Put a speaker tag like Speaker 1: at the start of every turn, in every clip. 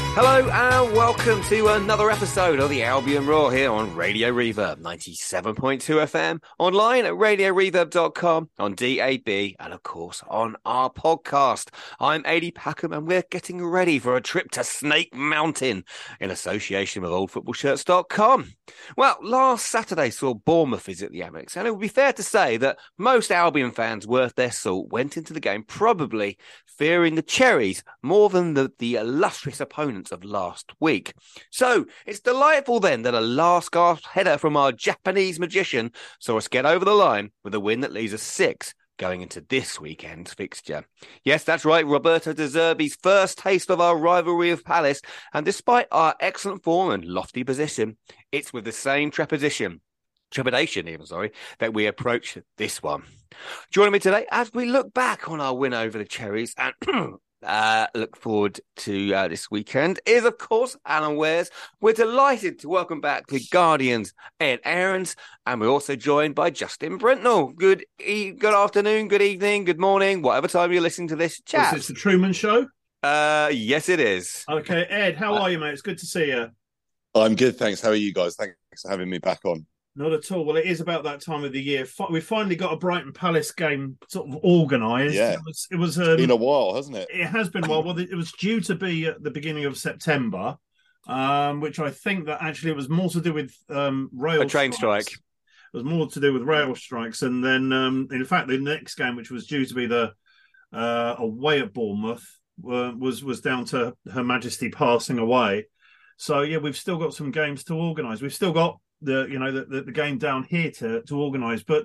Speaker 1: Hello and welcome to another episode of the Albion Roar here on Radio Reverb 97.2 FM, online at radioreverb.com, on DAB, and of course on our podcast. I'm Adi Packham and we're getting ready for a trip to Snake Mountain in association with oldfootballshirts.com. Well, last Saturday saw Bournemouth visit the Amex, and it would be fair to say that most Albion fans worth their salt went into the game probably fearing the Cherries more than the illustrious opponents of last week. So it's delightful then that a last gasp header from our Japanese magician saw us get over the line with a win that leaves us 6 going into this weekend's fixture. Yes, that's right, Roberto De Zerbi's first taste of our rivalry with Palace, and despite our excellent form and lofty position, it's with the same trepidation even, that we approach this one. Joining me today as we look back on our win over the Cherries and look forward to this weekend is, of course, Alan Wares. We're delighted to welcome back the Guardian's Ed Aarons, and we're also joined by Justin Brentnell. Good afternoon, good evening, good morning, whatever time you're listening to this chat.
Speaker 2: Is this the Truman Show?
Speaker 1: Yes, it is.
Speaker 2: Okay, Ed, how are you, mate? It's good to see you.
Speaker 3: I'm good, thanks. How are you guys? Thanks for having me back on.
Speaker 2: Not at all. Well, it is about that time of the year. We finally got a Brighton Palace game sort of organised.
Speaker 3: Yeah.
Speaker 2: It was
Speaker 3: it's been a while, hasn't it?
Speaker 2: It has been a while. Well, it was due to be at the beginning of September, which I think that actually it was more to do with rail
Speaker 1: train strike.
Speaker 2: It was more to do with rail strikes. And then, in fact, the next game, which was due to be the away at Bournemouth, was down to Her Majesty passing away. So, yeah, we've still got some games to organise. We've still got the game down here to organise. But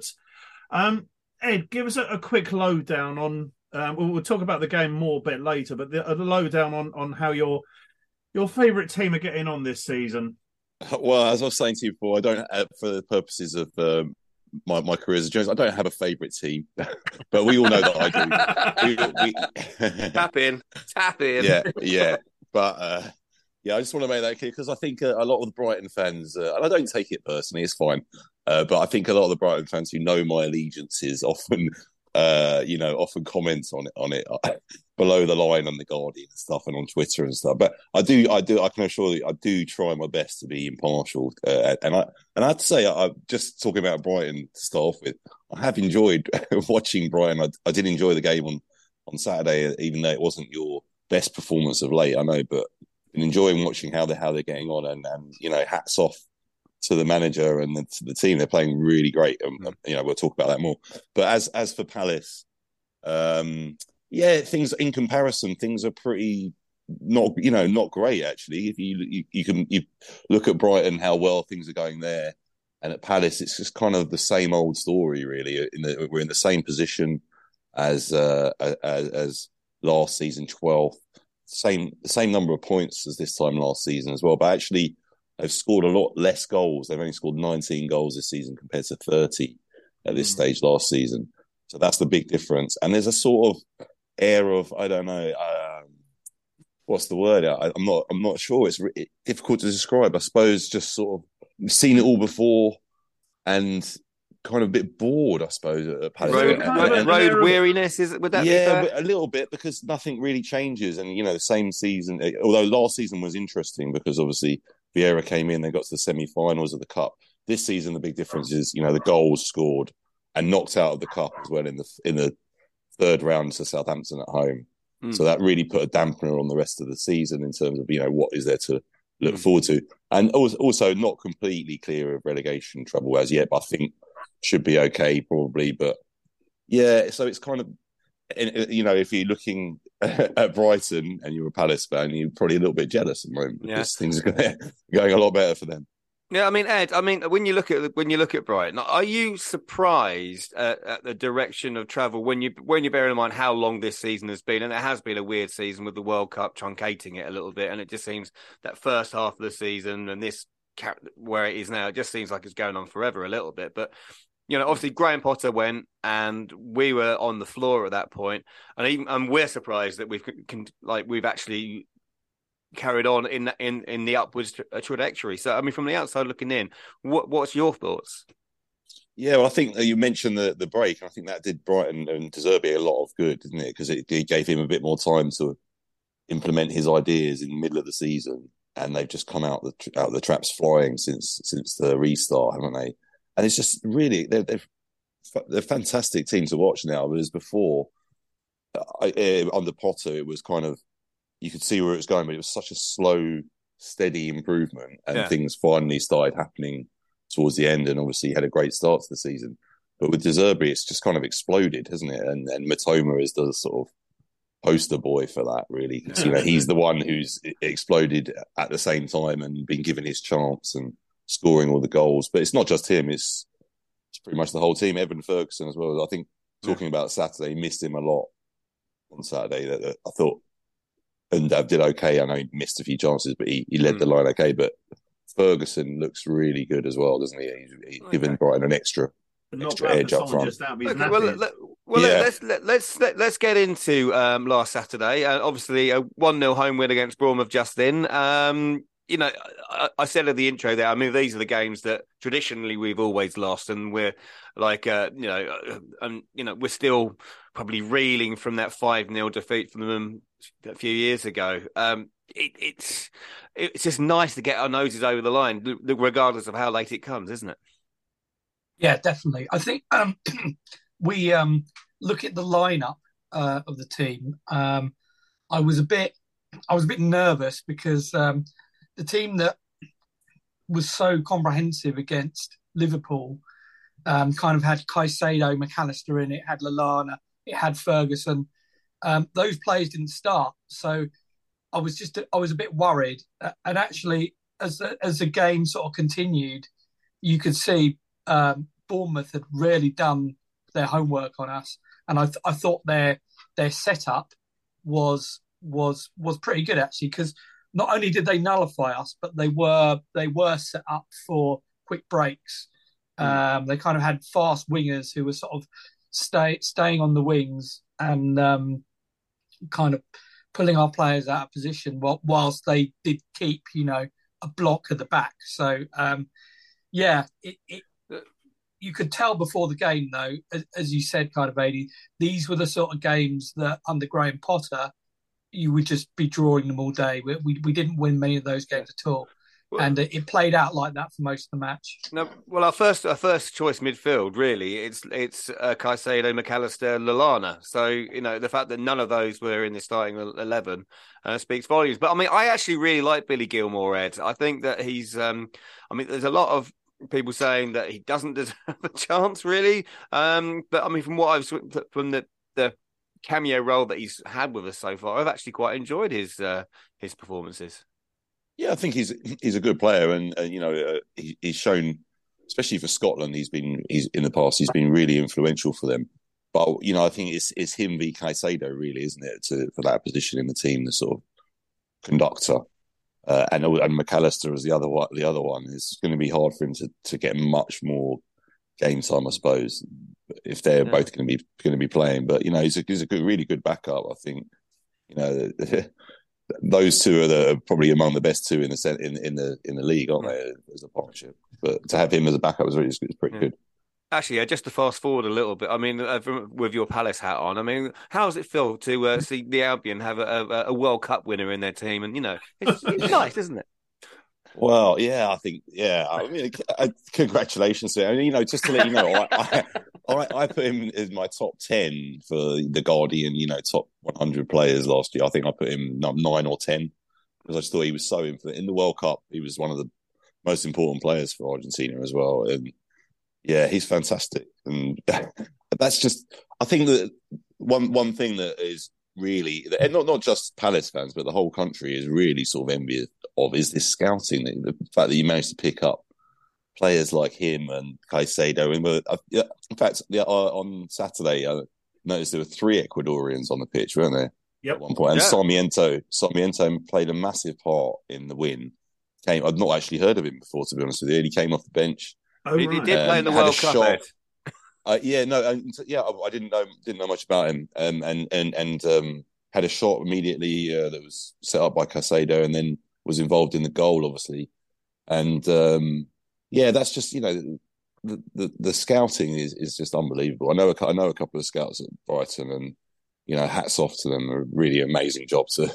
Speaker 2: Ed, give us a quick lowdown on. We'll talk about the game more a bit later, but the lowdown on how your favourite team are getting on this season.
Speaker 3: Well, as I was saying to you before, I don't, for the purposes of my career as a journalist, I don't have a favourite team, but we all know that I do.
Speaker 1: Tap in.
Speaker 3: Yeah, but. Yeah, I just want to make that clear because I think a lot of the Brighton fans, and I don't take it personally, it's fine, but I think a lot of the Brighton fans who know my allegiances often, often comment on it below the line on the Guardian and stuff and on Twitter and stuff. But I can assure you, I do try my best to be impartial. And I have to say, I'm just talking about Brighton to start off with. I have enjoyed watching Brighton. I did enjoy the game on Saturday, even though it wasn't your best performance of late, I know, but enjoying watching how they're getting on, and hats off to the manager and to the team. They're playing really great, and we'll talk about that more. But as for Palace, things in comparison, things are pretty not great actually. If you look at Brighton, how well things are going there, and at Palace, it's just kind of the same old story really. We're in the same position as last season, 12th. The same number of points as this time last season as well, but actually they've scored a lot less goals. They've only scored 19 goals this season compared to 30 at this stage last season. So that's the big difference. And there's a sort of air of, I don't know, what's the word? I'm not sure. It's difficult to describe. I suppose just sort of seen it all before and kind of a bit bored, I suppose, at Palace.
Speaker 1: Road weariness, would that be fair?
Speaker 3: Yeah, a little bit, because nothing really changes. And, the same season, although last season was interesting because obviously Vieira came in, they got to the semi-finals of the Cup. This season, the big difference is, the goals scored and knocked out of the Cup as well in the third round to Southampton at home. So that really put a dampener on the rest of the season in terms of, what is there to look forward to. And also not completely clear of relegation trouble as yet, but I think should be okay probably. But yeah, so it's kind of, if you're looking at Brighton and you're a Palace fan, you're probably a little bit jealous at the moment because things are going a lot better for them.
Speaker 1: Yeah, I mean, Ed, when you look at Brighton, are you surprised at the direction of travel when you bear in mind how long this season has been? And it has been a weird season with the World Cup truncating it a little bit, and it just seems that first half of the season and this where it is now, it just seems like it's going on forever a little bit. But obviously Graham Potter went, and we were on the floor at that point, and we're surprised that we've actually carried on in the upwards trajectory. So, I mean, from the outside looking in, what's your thoughts?
Speaker 3: Yeah, well, I think you mentioned the break. I think that did Brighton and De Zerbi a lot of good, didn't it? Because it gave him a bit more time to implement his ideas in the middle of the season, and they've just come out the traps flying since the restart, haven't they? And it's just really they're a fantastic team to watch now. Whereas before, under Potter, it was kind of you could see where it was going, but it was such a slow, steady improvement, and things finally started happening towards the end. And obviously, he had a great start to the season. But with De Zerbi, it's just kind of exploded, hasn't it? And Matoma is the sort of poster boy for that, really. Because, he's the one who's exploded at the same time and been given his chance and scoring all the goals. But it's not just him; it's pretty much the whole team. Evan Ferguson as well. I think talking about Saturday, missed him a lot on Saturday. That I thought Undav did okay. I know he missed a few chances, but he led the line okay. But Ferguson looks really good as well, doesn't he? He's given Brighton an extra edge up front.
Speaker 1: Let's get into last Saturday. Obviously, a 1-0 home win against Bournemouth just in. I said at the intro there, I mean, these are the games that traditionally we've always lost, and we're like, we're still probably reeling from that 5-0 defeat from them a few years ago. It's just nice to get our noses over the line, regardless of how late it comes, isn't it?
Speaker 4: Yeah, definitely. I think we look at the lineup of the team. I was a bit nervous because the team that was so comprehensive against Liverpool kind of had Caicedo, McAllister in it, had Lallana, it had Ferguson. Those players didn't start, so I was a bit worried. And actually, as the game sort of continued, you could see Bournemouth had really done their homework on us, and I thought their setup was pretty good actually, because not only did they nullify us, but they were set up for quick breaks. They kind of had fast wingers who were sort of staying on the wings and kind of pulling our players out of position whilst they did keep a block at the back. So you could tell before the game, though, as you said, kind of, Adi, these were the sort of games that under Graham Potter, you would just be drawing them all day. We didn't win many of those games at all. And it played out like that for most of the match.
Speaker 1: No, well, our first choice midfield, really, it's Caicedo, McAllister, Lallana. So, the fact that none of those were in the starting 11 speaks volumes. But, I mean, I actually really like Billy Gilmore, Ed. I think that he's, there's a lot of people saying that he doesn't deserve a chance, really. But, I mean, from what from the cameo role that he's had with us so far, I've actually quite enjoyed his performances.
Speaker 3: Yeah, I think he's a good player, and he's shown, especially for Scotland, he's in the past he's been really influential for them. But I think it's him v Caicedo, really, isn't it, for that position in the team, the sort of conductor, and McAllister as the other one. It's going to be hard for him to get much more game time, I suppose, if they're both going to be playing. But he's a really good backup. I think those two are probably among the best two in the league, aren't they, as a partnership? But to have him as a backup is pretty good.
Speaker 1: Actually, just to fast forward a little bit, I mean, with your Palace hat on, I mean, how does it feel to see the Albion have a World Cup winner in their team? And it's nice, isn't it?
Speaker 3: Well, yeah, I think, I mean, congratulations to him. Just to let you know, I put him as my top 10 for the Guardian, top 100 players last year. I think I put him 9 or 10 because I just thought he was so influential. In the World Cup, he was one of the most important players for Argentina as well. And yeah, he's fantastic. And that's just, I think that one thing that is really, and not just Palace fans, but the whole country is really sort of envious of is this scouting, the fact that you managed to pick up players like him and Caicedo. In fact, on Saturday, I noticed there were 3 Ecuadorians on the pitch, weren't there?
Speaker 2: Yep.
Speaker 3: At one point. And Sarmiento played a massive part in the win. I'd not actually heard of him before, to be honest with you. He came off the bench.
Speaker 1: Oh, he did play in the World Cup.
Speaker 3: I didn't know much about him. And had a shot immediately that was set up by Caicedo, and then was involved in the goal, obviously. And that's just the scouting is just unbelievable. I know a couple of scouts at Brighton, and hats off to them. A really amazing job to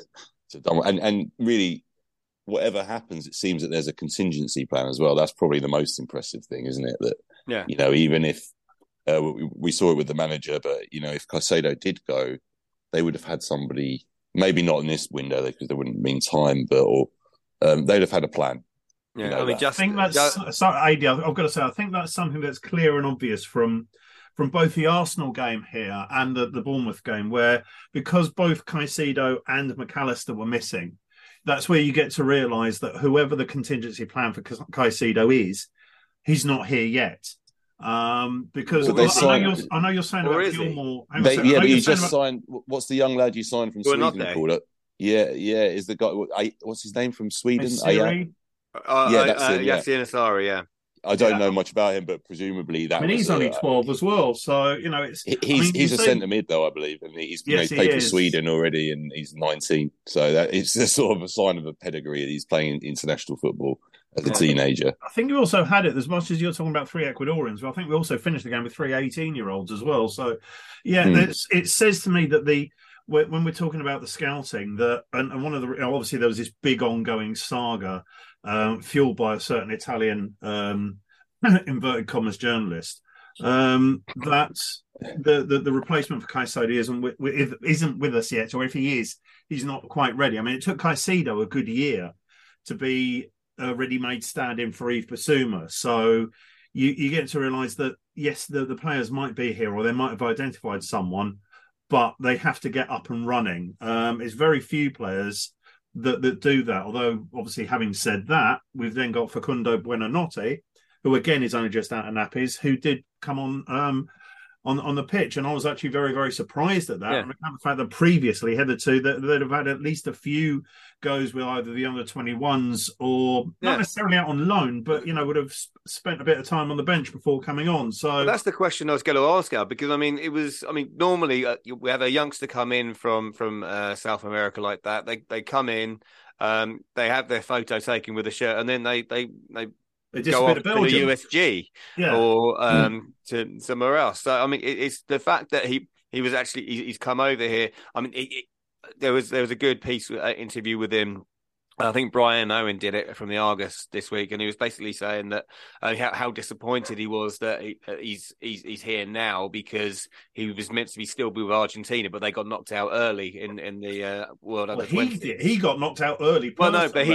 Speaker 3: So and really, whatever happens, it seems that there's a contingency plan as well. That's probably the most impressive thing, isn't it? That even if we saw it with the manager, but if Caicedo did go, they would have had somebody. Maybe not in this window because there wouldn't mean time, but they'd have had a plan.
Speaker 2: Yeah, I think that's sorry, AD, I've got to say, I think that's something that's clear and obvious from both the Arsenal game here and the Bournemouth game, where because both Caicedo and McAllister were missing, that's where you get to realise that whoever the contingency plan for Caicedo is, he's not here yet. Because I know you're saying about Gilmour.
Speaker 3: He just signed. What's the young lad you signed from Sweden called it? Yeah. Is the guy? What's his name from Sweden?
Speaker 2: That's
Speaker 3: it.
Speaker 1: Yassine Asari. Yeah.
Speaker 3: I don't know much about him, but presumably that.
Speaker 2: He's only 12 as well, so
Speaker 3: he's a centre mid though, I believe, and he's played for Sweden already, and he's 19. So that it's a sort of a sign of a pedigree that he's playing international football as a teenager.
Speaker 2: I think we also had it, as much as you're talking about 3 Ecuadorians, but I think we also finished the game with 3 18-year-olds as well. So, it says to me that when we're talking about the scouting, and one of the obviously there was this big ongoing saga fueled by a certain Italian inverted commas journalist that the replacement for Caicedo isn't with us yet, or if he is, he's not quite ready. I mean, it took Caicedo a good year to be a ready-made stand-in for Yves Bissouma. So you get to realise that, yes, the players might be here or they might have identified someone, but they have to get up and running. It's very few players that do that. Although, obviously, having said that, we've then got Facundo Buonanotte, who, again, is only just out of nappies, who did come on the pitch, and I was actually very, very surprised at that. Yeah. And the fact that previously, hitherto, they'd have had at least a few goes with either the under 21s or not necessarily out on loan, but would have spent a bit of time on the bench before coming on. So
Speaker 1: that's the question I was going to ask you, because normally we have a youngster come in from South America like that. They come in, they have their photo taken with a shirt, and then they go off to the USG or to somewhere else. So it's the fact that he was actually he's come over here. There was a good interview with him. I think Brian Owen did it from the Argus this week, and he was basically saying that how disappointed he was that he's here now, because he was meant to be still with Argentina, but they got knocked out early in the World Under 20.
Speaker 2: He got knocked out early.
Speaker 1: Well, no, but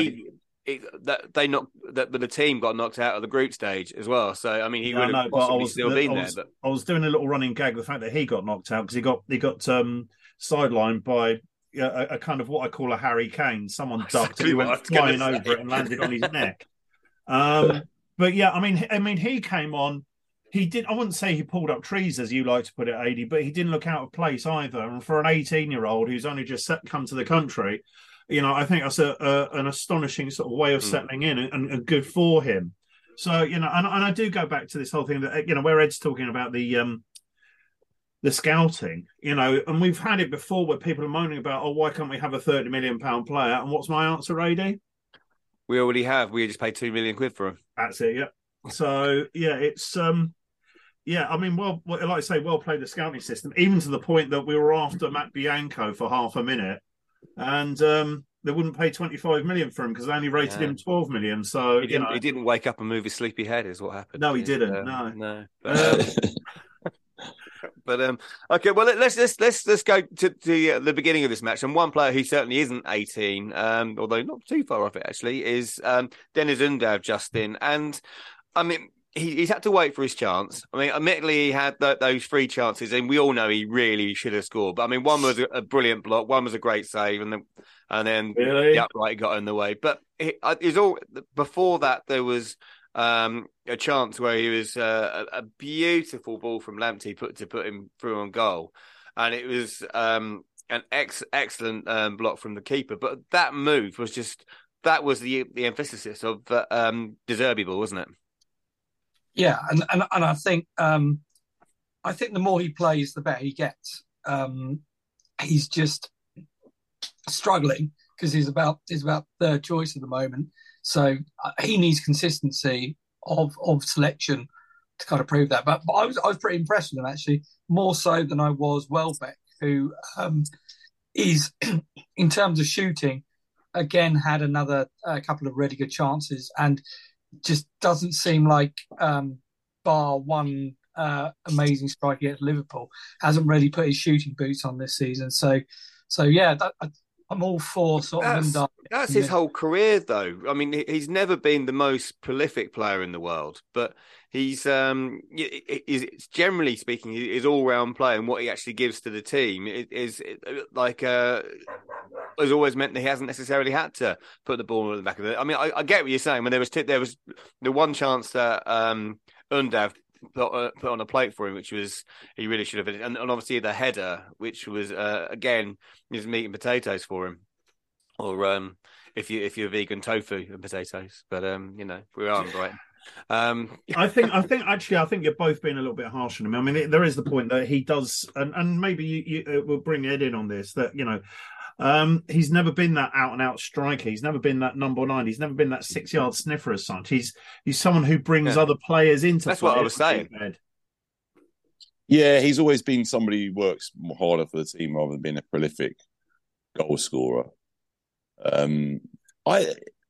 Speaker 1: the team got knocked out of the group stage as well. So he would have possibly still been there. But
Speaker 2: I was doing a little running gag with the fact that he got knocked out because he got sidelined by a kind of what I call a Harry Kane. Someone ducked and he went flying over it and landed on his neck. But he came on. He did. I wouldn't say he pulled up trees, as you like to put it, AD, but he didn't look out of place either. And for an 18-year-old who's only just come to the country, I think that's an astonishing sort of way of settling in and good for him. So, and I do go back to this whole thing that, where Ed's talking about the scouting, and we've had it before where people are moaning about, why can't we have a £30 million player? And what's my answer, AD?
Speaker 1: We already have. We just paid £2 million for him.
Speaker 2: That's it, yeah. So, it's... well, like I say, well played the scouting system, even to the point that we were after Matt Bianco for half a minute, and they wouldn't pay 25 million for him because they only rated him 12 million. So
Speaker 1: he didn't wake up and move his sleepy head, is what happened.
Speaker 2: No, he didn't.
Speaker 1: No. But okay. Well, let's go to the beginning of this match. And one player who certainly isn't 18, although not too far off it actually, is Deniz Undav, Justin. And he's had to wait for his chance. Admittedly, he had those 3 chances, and we all know he really should have scored. But one was a brilliant block, one was a great save, and then
Speaker 2: really?
Speaker 1: The upright got in the way. But it was all before that. There was a chance where he was a beautiful ball from Lamptey to put him through on goal, and it was an excellent block from the keeper. But that move was that was the emphasis of De Zerbi ball, wasn't it?
Speaker 4: Yeah, and I think the more he plays, the better he gets. He's just struggling because he's about third choice at the moment. So he needs consistency of selection to kind of prove that. But I was pretty impressed with him, actually, more so than I was Welbeck, who He's in terms of shooting, again had another couple of really good chances, and just doesn't seem like bar one amazing strike against Liverpool, hasn't really put his shooting boots on this season. So yeah, I'm all for sort of Undav.
Speaker 1: That's his whole career, though. I mean, he's never been the most prolific player in the world, but he's generally speaking, his all-round play and what he actually gives to the team is like has always meant that he hasn't necessarily had to put the ball in the back of it. I mean, I get what you're saying. When there was the one chance that Undav put on a plate for him, which was he really should have, and obviously the header, which was again is meat and potatoes for him, or if you're vegan, tofu and potatoes. But we are in Brighton.
Speaker 2: I think you're both being a little bit harsh on him. I mean, there is the point that he does, and maybe you will bring Ed in on this. That he's never been that out and out striker. He's never been that number 9. He's never been that 6-yard sniffer as such. He's someone who brings other players into.
Speaker 1: That's what I was saying.
Speaker 3: Yeah, he's always been somebody who works harder for the team rather than being a prolific goal scorer. I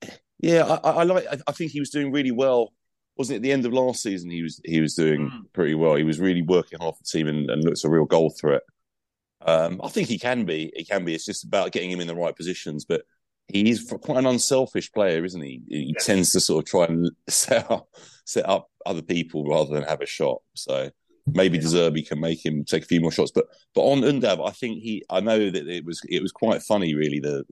Speaker 3: think he was doing really well. Wasn't it at the end of last season? He was doing pretty well. He was really working hard for the team and looks a real goal threat. I think he can be. It's just about getting him in the right positions. But he's quite an unselfish player, isn't he? He tends to sort of try and set up other people rather than have a shot. So maybe De Zerbi can make him take a few more shots. But on Undav, I know that it was quite funny, really, the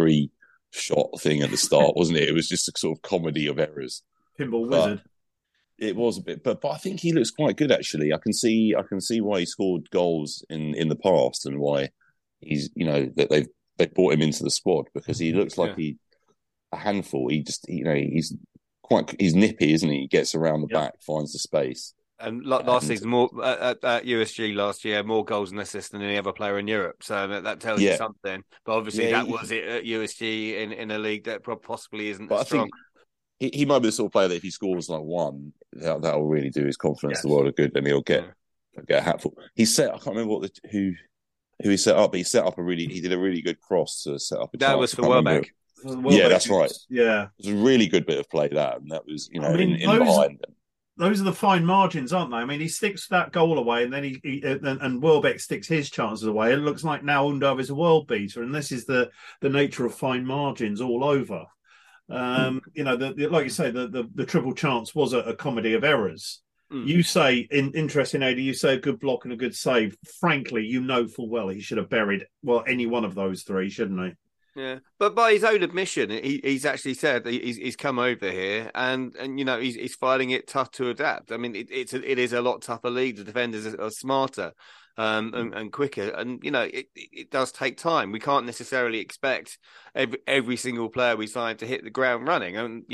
Speaker 3: 3-shot thing at the start, wasn't it? It was just a sort of comedy of errors.
Speaker 2: Pinball wizard.
Speaker 3: It was a bit, but I think he looks quite good, actually. I can see why he scored goals in the past and why he's that they've brought him into the squad, because he looks like a handful. He just he's nippy, isn't he? He gets around the back, finds the space.
Speaker 1: And last season, more at USG last year, more goals and assists than any other player in Europe. So that tells you something. But obviously, that was it at USG in a league that possibly isn't as strong.
Speaker 3: He might be the sort of player that if he scores like one, that will really do his confidence the world of good, and he'll get a hatful. I can't remember who he set up, but he did a really good cross to set up a chance.
Speaker 1: That was for Welbeck.
Speaker 3: Yeah, that's right.
Speaker 2: Yeah,
Speaker 3: it was a really good bit of play, that, and that was in behind them.
Speaker 2: Those are the fine margins, aren't they? I mean, he sticks that goal away, and then and Welbeck sticks his chances away. It looks like now Undav is a world beater, and this is the nature of fine margins all over. Like you say, the triple chance was a comedy of errors. You say, interesting, Adi, you say a good block and a good save. Frankly, full well he should have buried any one of those 3, shouldn't he?
Speaker 1: Yeah, but by his own admission, he's actually said he's come over here and he's finding it tough to adapt. I mean, it is a lot tougher league. The defenders are smarter and quicker, and it does take time. We can't necessarily expect every single player we sign to hit the ground running, and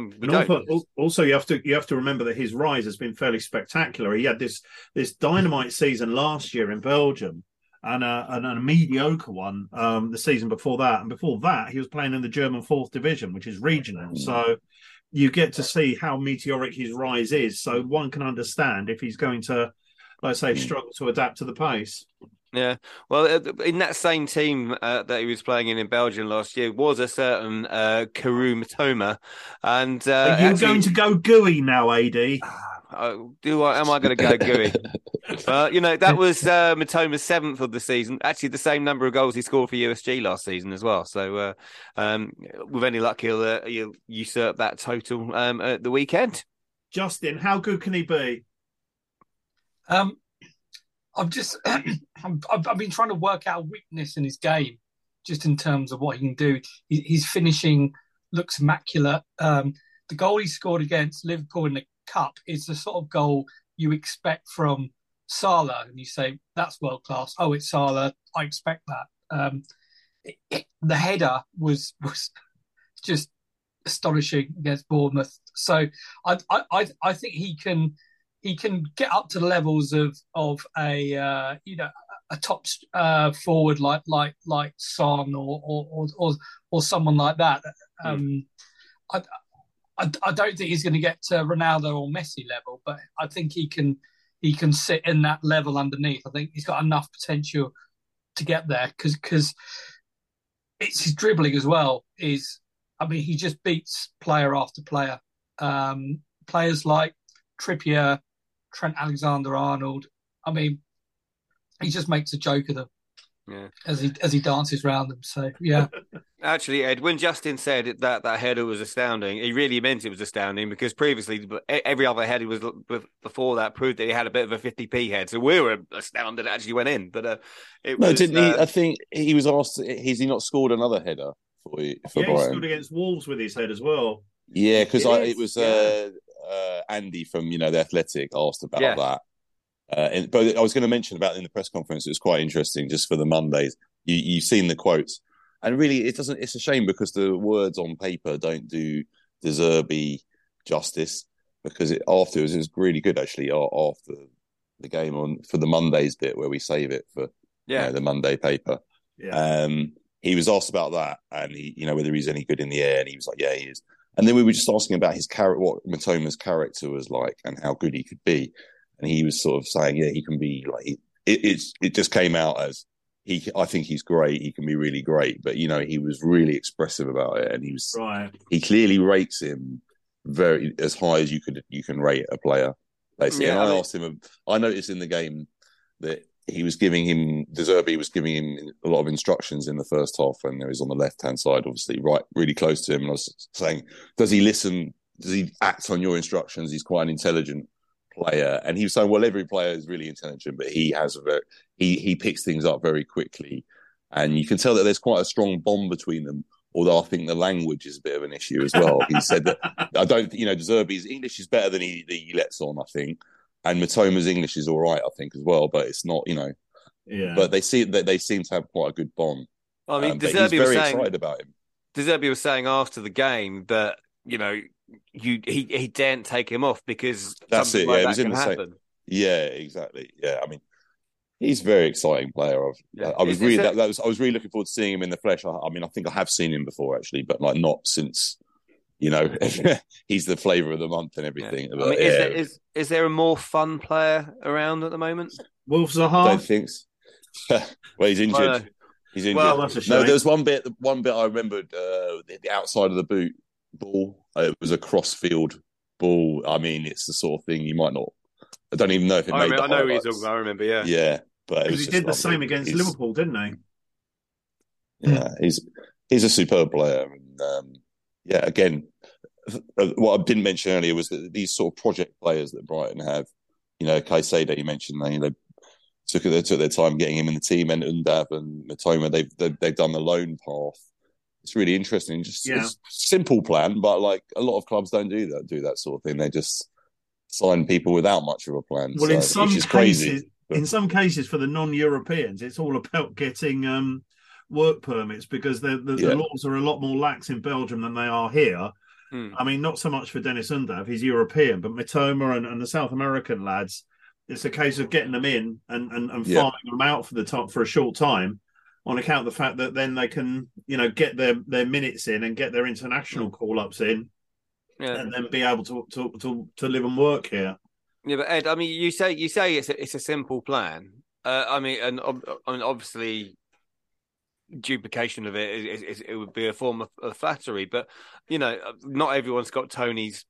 Speaker 2: also you have to remember that his rise has been fairly spectacular. He had this dynamite season last year in Belgium. And a mediocre one the season before that. And before that, he was playing in the German 4th division, which is regional. So you get to see how meteoric his rise is. So one can understand if he's going to, let's say, struggle to adapt to the pace.
Speaker 1: Yeah, well, in that same team that he was playing in Belgium last year was a certain Karim Mitoma. And
Speaker 2: are you going to go gooey now, AD?
Speaker 1: Am I going to go gooey? That was Mitoma's 7th of the season. Actually, the same number of goals he scored for USG last season as well. So, with any luck, he'll usurp that total at the weekend.
Speaker 2: Justin, how good can he be?
Speaker 4: I've been trying to work out a weakness in his game, just in terms of what he can do. His finishing looks immaculate. The goal he scored against Liverpool in the Cup is the sort of goal you expect from Salah, and you say that's world class. Oh, it's Salah. I expect that. The header was just astonishing against Bournemouth. So I think he can get up to the levels of a top forward like Son or someone like that. I don't think he's going to get to Ronaldo or Messi level, but I think he can sit in that level underneath. I think he's got enough potential to get there because it's his dribbling as well. He just beats player after player. Players like Trippier, Trent Alexander-Arnold. I mean, he just makes a joke of them.
Speaker 1: Yeah.
Speaker 4: As he dances around them. So yeah.
Speaker 1: Actually, Ed, when Justin said that header was astounding, he really meant it was astounding because previously every other header was before that proved that he had a bit of a 50p head. So we were astounded it actually went in. But
Speaker 3: didn't he? I think he was asked, has he not scored another header for Brighton?
Speaker 2: He scored against Wolves with his head as well.
Speaker 3: Yeah, because it was Andy from The Athletic asked about that. But I was going to mention about in the press conference, it was quite interesting just for the Mondays. You've seen the quotes, and really it's a shame because the words on paper don't do De Zerbi justice, because afterwards it was really good actually after the game for the Mondays bit where we save it for the Monday paper. He was asked about that, and he whether he's any good in the air, and he was like, yeah, he is. And then we were just asking about his what Mitoma's character was like and how good he could be. And he was sort of saying, yeah, he can be like, it just came out as I think he's great. He can be really great. But, he was really expressive about it. And he clearly rates him very as high as you can rate a player, basically. Yeah, and asked him, I noticed in the game that De Zerbi was giving him a lot of instructions in the first half when he was on the left-hand side, obviously, right, really close to him. And I was saying, does he listen? Does he act on your instructions? He's quite an intelligent player, and he was saying, well, every player is really intelligent, but he picks things up very quickly, and you can tell that there's quite a strong bond between them, although I think the language is a bit of an issue as well. He said that I don't De Zerbi's English is better than he lets on, I think, and Mitoma's English is all right, I think, as well, but it's not, but they seem to have quite a good bond.
Speaker 1: I mean,
Speaker 3: De Zerbi was saying, excited about him.
Speaker 1: De Zerbi was saying after the game that he daren't take him off because
Speaker 3: that's it.
Speaker 1: Like
Speaker 3: it was
Speaker 1: that
Speaker 3: in the
Speaker 1: happen.
Speaker 3: same. Yeah, exactly. Yeah, I mean, he's a very exciting player. I was really looking forward to seeing him in the flesh. I mean, I think I have seen him before actually, but like not since he's the flavour of the month and everything.
Speaker 1: Yeah. But, I mean, is there a more fun player around at the moment?
Speaker 2: Wolf Zaha?
Speaker 3: I don't think so. Well, he's injured. He's injured.
Speaker 2: Well, that's a shame.
Speaker 3: No, there was one bit I remembered, the outside of the boot ball. It was a cross-field ball. I mean, it's the sort of thing you might not. I don't even know if it made the highlights.
Speaker 1: I know what you're talking about. I remember, yeah.
Speaker 3: Yeah, but
Speaker 2: he did the same against Liverpool, didn't
Speaker 3: he? Yeah, he's a superb player. And, again, what I didn't mention earlier was that these sort of project players that Brighton have, Caicedo, you mentioned, they took their time getting him in the team, and Undav and Mitoma, they've done the loan path. It's really interesting. It's a simple plan, but like a lot of clubs don't do that sort of thing. They just sign people without much of a plan.
Speaker 2: Well, in some cases, for the non-Europeans, it's all about getting work permits because the laws are a lot more lax in Belgium than they are here. I mean, not so much for Dennis Undav, he's European, but Mitoma and the South American lads, it's a case of getting them in and farming them out for a short time, on account of the fact that then they can, get their minutes in and get their international call-ups in, and then be able to live and work here.
Speaker 1: Yeah, but Ed, I mean, you say it's a simple plan. Obviously, duplication of it would be a form of flattery, but not everyone's got Tony's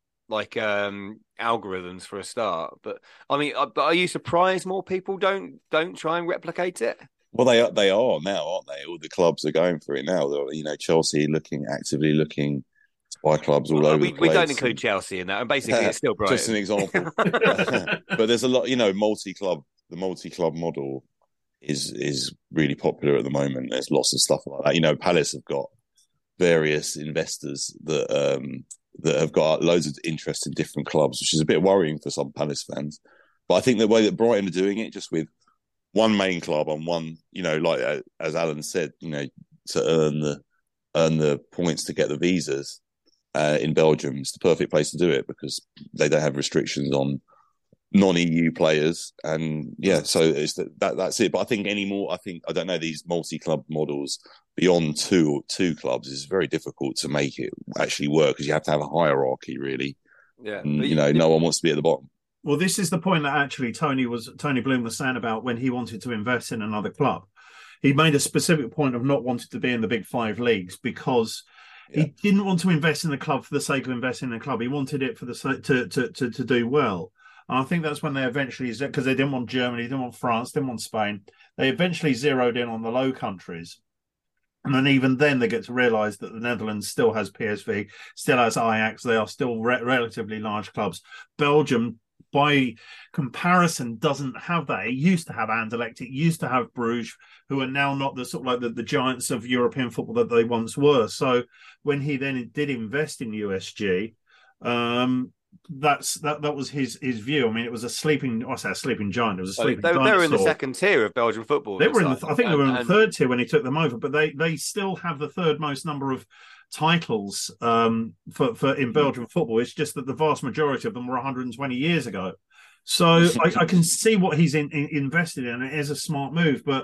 Speaker 1: algorithms for a start. But I mean, are you surprised more people don't try and replicate it?
Speaker 3: Well, they are now, aren't they? All the clubs are going for it now. Chelsea actively looking by clubs all over the place.
Speaker 1: We don't include Chelsea in that, and basically it's still Brighton.
Speaker 3: Just an example. But there's a lot, the multi-club model is really popular at the moment. There's lots of stuff like that. Palace have got various investors that have got loads of interest in different clubs, which is a bit worrying for some Palace fans. But I think the way that Brighton are doing it, just with one main club on one, like as Alan said, to earn the points to get the visas in Belgium, it's the perfect place to do it because they don't have restrictions on non-EU players, and so it's that's it. But I think I don't know, these multi-club models beyond two clubs is very difficult to make it actually work because you have to have a hierarchy, really.
Speaker 1: Yeah,
Speaker 3: and, no one wants to be at the bottom.
Speaker 2: Well, this is the point that actually Tony Bloom was saying about when he wanted to invest in another club. he made a specific point of not wanting to be in the big five leagues because he didn't want to invest in the club for the sake of investing in the club. He wanted it for the to do well. And I think that's when they eventually, because they didn't want Germany, didn't want France, didn't want Spain, they eventually zeroed in on the Low Countries. And then even then they get to realise that the Netherlands still has PSV, still has Ajax. They are still relatively large clubs. Belgium, by comparison, doesn't have that. It used to have Anderlecht. It used to have Bruges, who are now not the sort of like the giants of European football that they once were. So when he then did invest in USG, that was his view. I mean, it was a sleeping. I say a sleeping giant. It was a sleeping.
Speaker 1: They were in the second tier of Belgian football.
Speaker 2: They were in. I think they were in the third tier when he took them over. But they still have the third most number of titles for in Belgian football. It's just that the vast majority of them were 120 years ago. So I can see what he's invested in. It is a smart move, but.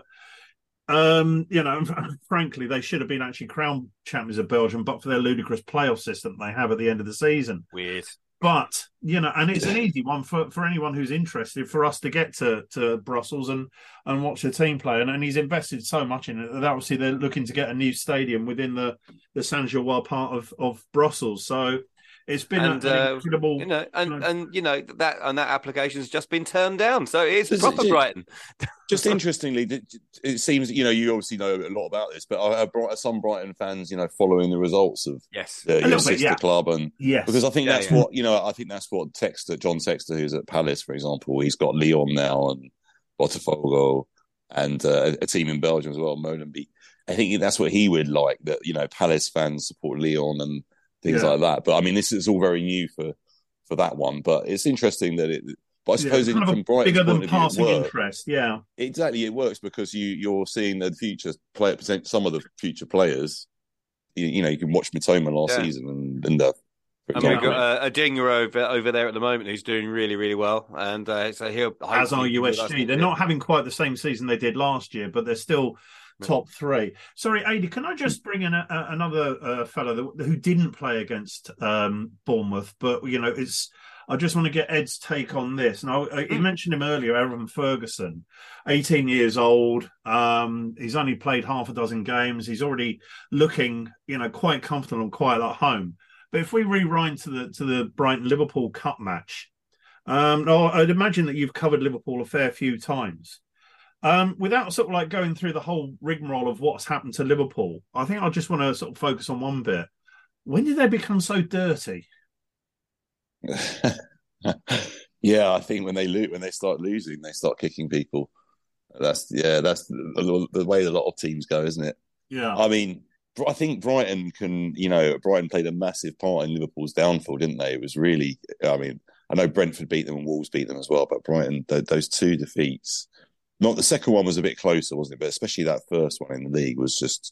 Speaker 2: Frankly, they should have been actually crowned champions of Belgium, but for their ludicrous playoff system they have at the end of the season.
Speaker 1: Weird.
Speaker 2: But, and it's an easy one for anyone who's interested for us to get to Brussels and watch the team play. And he's invested so much in it that obviously they're looking to get a new stadium within the Saint-Gilloise part of Brussels. So it's been an incredible...
Speaker 1: that application has just been turned down. So it's proper Brighton.
Speaker 3: Just interestingly, it seems, you obviously know a lot about this, but some Brighton fans, following the results of your sister club. And because I think that's what, I think that's what John Textor, who's at Palace, for example, he's got Lyon now and Botafogo and a team in Belgium as well, Molenbeek. I think that's what he would like, that, Palace fans support Lyon and things like that. But I mean, this is all very new for that one. But it's interesting that but I suppose
Speaker 2: kind
Speaker 3: from Brighton's
Speaker 2: bigger than
Speaker 3: point
Speaker 2: passing
Speaker 3: of view,
Speaker 2: interest. Yeah,
Speaker 3: exactly. It works because you're seeing the future player, some of the future players. You can watch Mitoma last season and
Speaker 1: we've got a Dinger over there at the moment who's doing really, really well, and so he'll.
Speaker 2: As are USG. They're not having quite the same season they did last year, but they're still top three. Sorry, Adi, can I just bring in another fellow who didn't play against Bournemouth, but I just want to get Ed's take on this. And he mentioned him earlier, Evan Ferguson, 18 years old. He's only played half a dozen games. He's already looking, quite comfortable and quite at home. But if we rewind to the Brighton-Liverpool Cup match, I'd imagine that you've covered Liverpool a fair few times. Without sort of like going through the whole rigmarole of what's happened to Liverpool, I think I just want to sort of focus on one bit. When did they become so dirty?
Speaker 3: I think when they start losing, they start kicking people. That's the way a lot of teams go, isn't it?
Speaker 2: Yeah.
Speaker 3: I mean, I think Brighton Brighton played a massive part in Liverpool's downfall, didn't they? It was really, I mean, I know Brentford beat them and Wolves beat them as well, but Brighton, those two defeats, not the second one was a bit closer, wasn't it? But especially that first one in the league was just,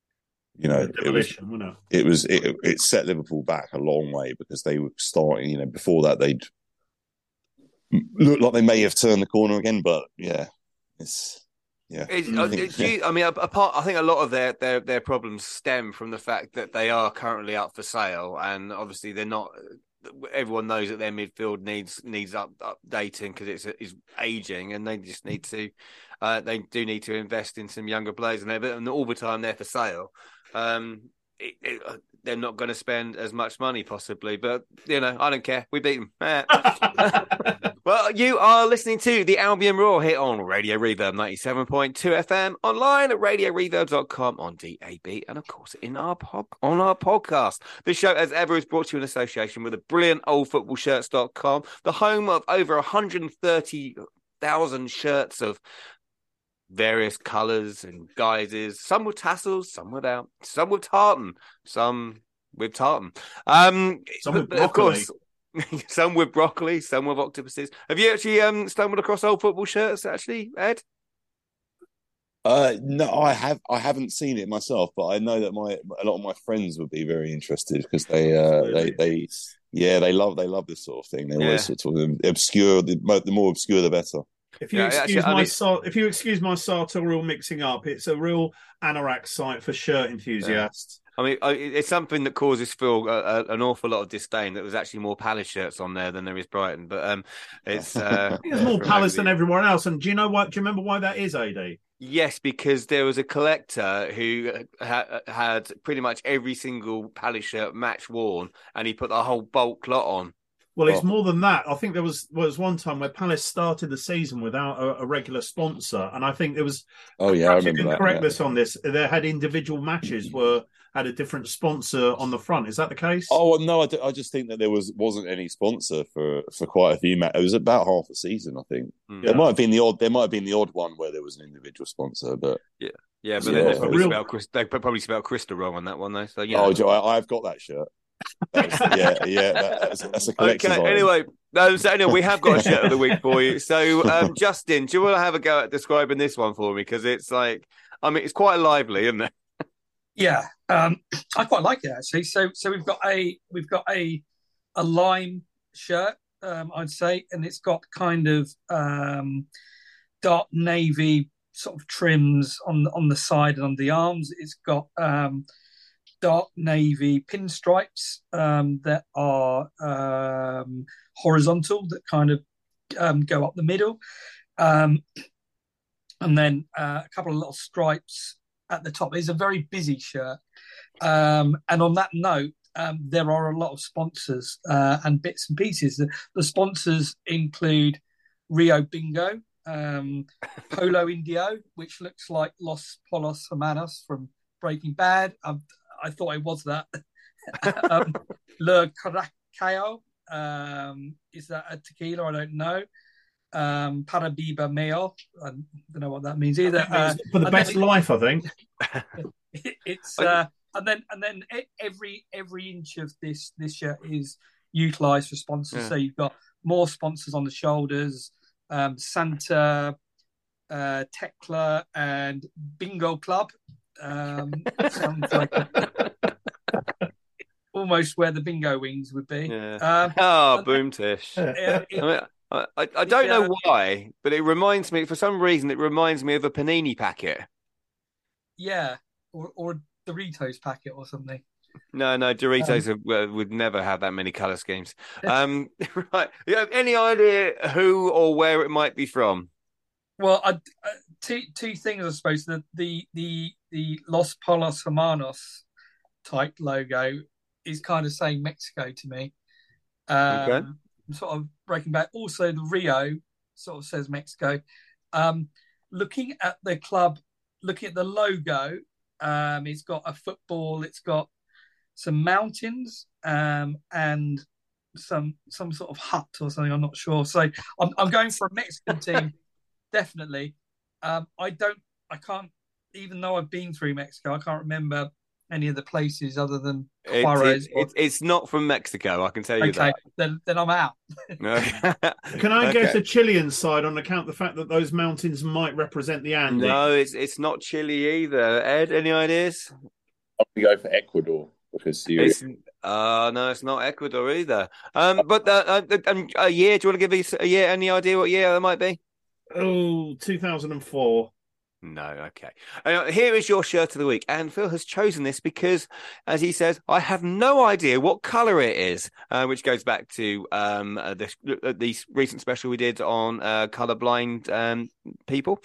Speaker 3: it set Liverpool back a long way because they were starting, before that they'd looked like they may have turned the corner again, but I think
Speaker 1: a lot of their problems stem from the fact that they are currently up for sale, and obviously they're not. Everyone knows that their midfield needs updating because it's aging, and they just need to. They do need to invest in some younger players, and all the time they're for sale. They're not going to spend as much money possibly, but I don't care. We beat them. Well, you are listening to the Albion Roar here on Radio Reverb 97.2 FM, online at radioreverb.com, on DAB, and of course on our podcast. The show, as ever, is brought to you in association with the brilliant oldfootballshirts.com, the home of over 130,000 shirts of various colours and guises, some with tassels, some without, some with tartan, some with tartan.
Speaker 2: Some with broccoli.
Speaker 1: Of course, some with broccoli, some with octopuses. Have you actually stumbled across Old Football Shirts, actually, Ed?
Speaker 3: No, I haven't seen it myself, but I know that a lot of my friends would be very interested because they love this sort of thing. They always sort of obscure. The more obscure, the better.
Speaker 2: If you excuse my sartorial mixing up, it's a real anorak site for shirt enthusiasts.
Speaker 1: I mean, it's something that causes Phil an awful lot of disdain. That there's actually more Palace shirts on there than there is Brighton, but it's
Speaker 2: there's more Palace than everyone else. And do you know what? Do you remember why that is, AD?
Speaker 1: Yes, because there was a collector who had pretty much every single Palace shirt match worn, and he put the whole bulk lot on.
Speaker 2: Well, it's more than that. I think there was one time where Palace started the season without a regular sponsor, and I think there was.
Speaker 3: Oh yeah, I remember that.
Speaker 2: Correct this on this. They had individual matches had a different sponsor on the front. Is that the case?
Speaker 3: Oh no, I just think that there wasn't any sponsor for quite a few matches. It was about half a season, I think. There might have been the odd one where there was an individual sponsor, but
Speaker 1: but then they probably spelled Krista wrong on that one though. So
Speaker 3: I've got that shirt. That's a collector's item.
Speaker 1: Anyway, we have got a shirt of the week for you. So, Justin, do you want to have a go at describing this one for me? Because it's it's quite lively, isn't it?
Speaker 4: Yeah, I quite like it actually. So we've got a lime shirt, I'd say, and it's got kind of dark navy sort of trims on the side and on the arms. It's got dark navy pinstripes that are horizontal, that kind of go up the middle, and then a couple of little stripes at the top. It's a very busy shirt, and on that note, there are a lot of sponsors and bits and pieces. The sponsors include Rio Bingo, Polo Indio, which looks like Los Polos Hermanos from Breaking Bad. I thought it was that. Le Caracao, is that a tequila? I don't know. Parabiba Mayo, I don't know what that means either.
Speaker 2: For the best life, I think.
Speaker 4: It's and then every inch of this shirt is utilised for sponsors. Yeah. So you've got more sponsors on the shoulders. Santa, Tekla, and Bingo Club. Sounds like almost where the bingo wings would be.
Speaker 1: Yeah. Boom Tish. I don't know why, but it reminds me, for some reason, of a Panini packet.
Speaker 4: Yeah, or a Doritos packet or something.
Speaker 1: No, Doritos would never have that many colour schemes. Right. You have any idea who or where it might be from?
Speaker 4: Well, two things, I suppose. The Los Polos Hermanos type logo is kind of saying Mexico to me. Okay. Sort of breaking back. Also, the Rio sort of says Mexico. Looking at the club, looking at the logo, it's got a football. It's got some mountains and some sort of hut or something. I'm not sure. So I'm going for a Mexican team, definitely. I can't. Even though I've been through Mexico, I can't remember any of the places other than Juarez.
Speaker 1: It's not from Mexico, I can tell you that.
Speaker 4: Okay, then I'm out.
Speaker 2: Can I go to Chilean side on account of the fact that those mountains might represent the Andes?
Speaker 1: No, it's not Chile either. Ed, any ideas?
Speaker 3: I'm going to go for Ecuador because
Speaker 1: no, it's not Ecuador either. But a year. Do you want to give us a year? Any idea what year that might be?
Speaker 2: Oh, 2004.
Speaker 1: No, okay. Here is your shirt of the week. And Phil has chosen this because, as he says, I have no idea what colour it is, which goes back to the recent special we did on colourblind people.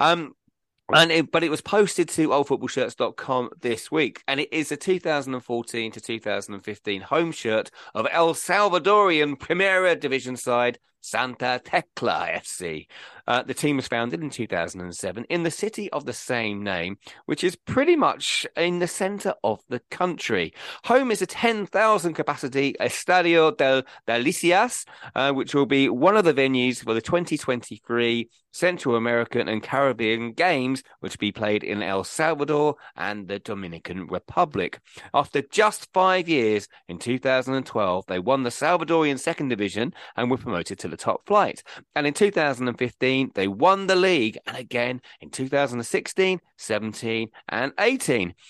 Speaker 1: But it was posted to oldfootballshirts.com this week, and it is a 2014 to 2015 home shirt of El Salvadorian Primera Division side Santa Tecla FC. The team was founded in 2007 in the city of the same name, which is pretty much in the centre of the country. Home is a 10,000 capacity Estadio del Delicias, which will be one of the venues for the 2023 Central American and Caribbean Games, which will be played in El Salvador and the Dominican Republic. After just 5 years, in 2012, they won the Salvadorian Second Division and were promoted to the top flight. And in 2015, they won the league, and again in 2016, 17 and 18.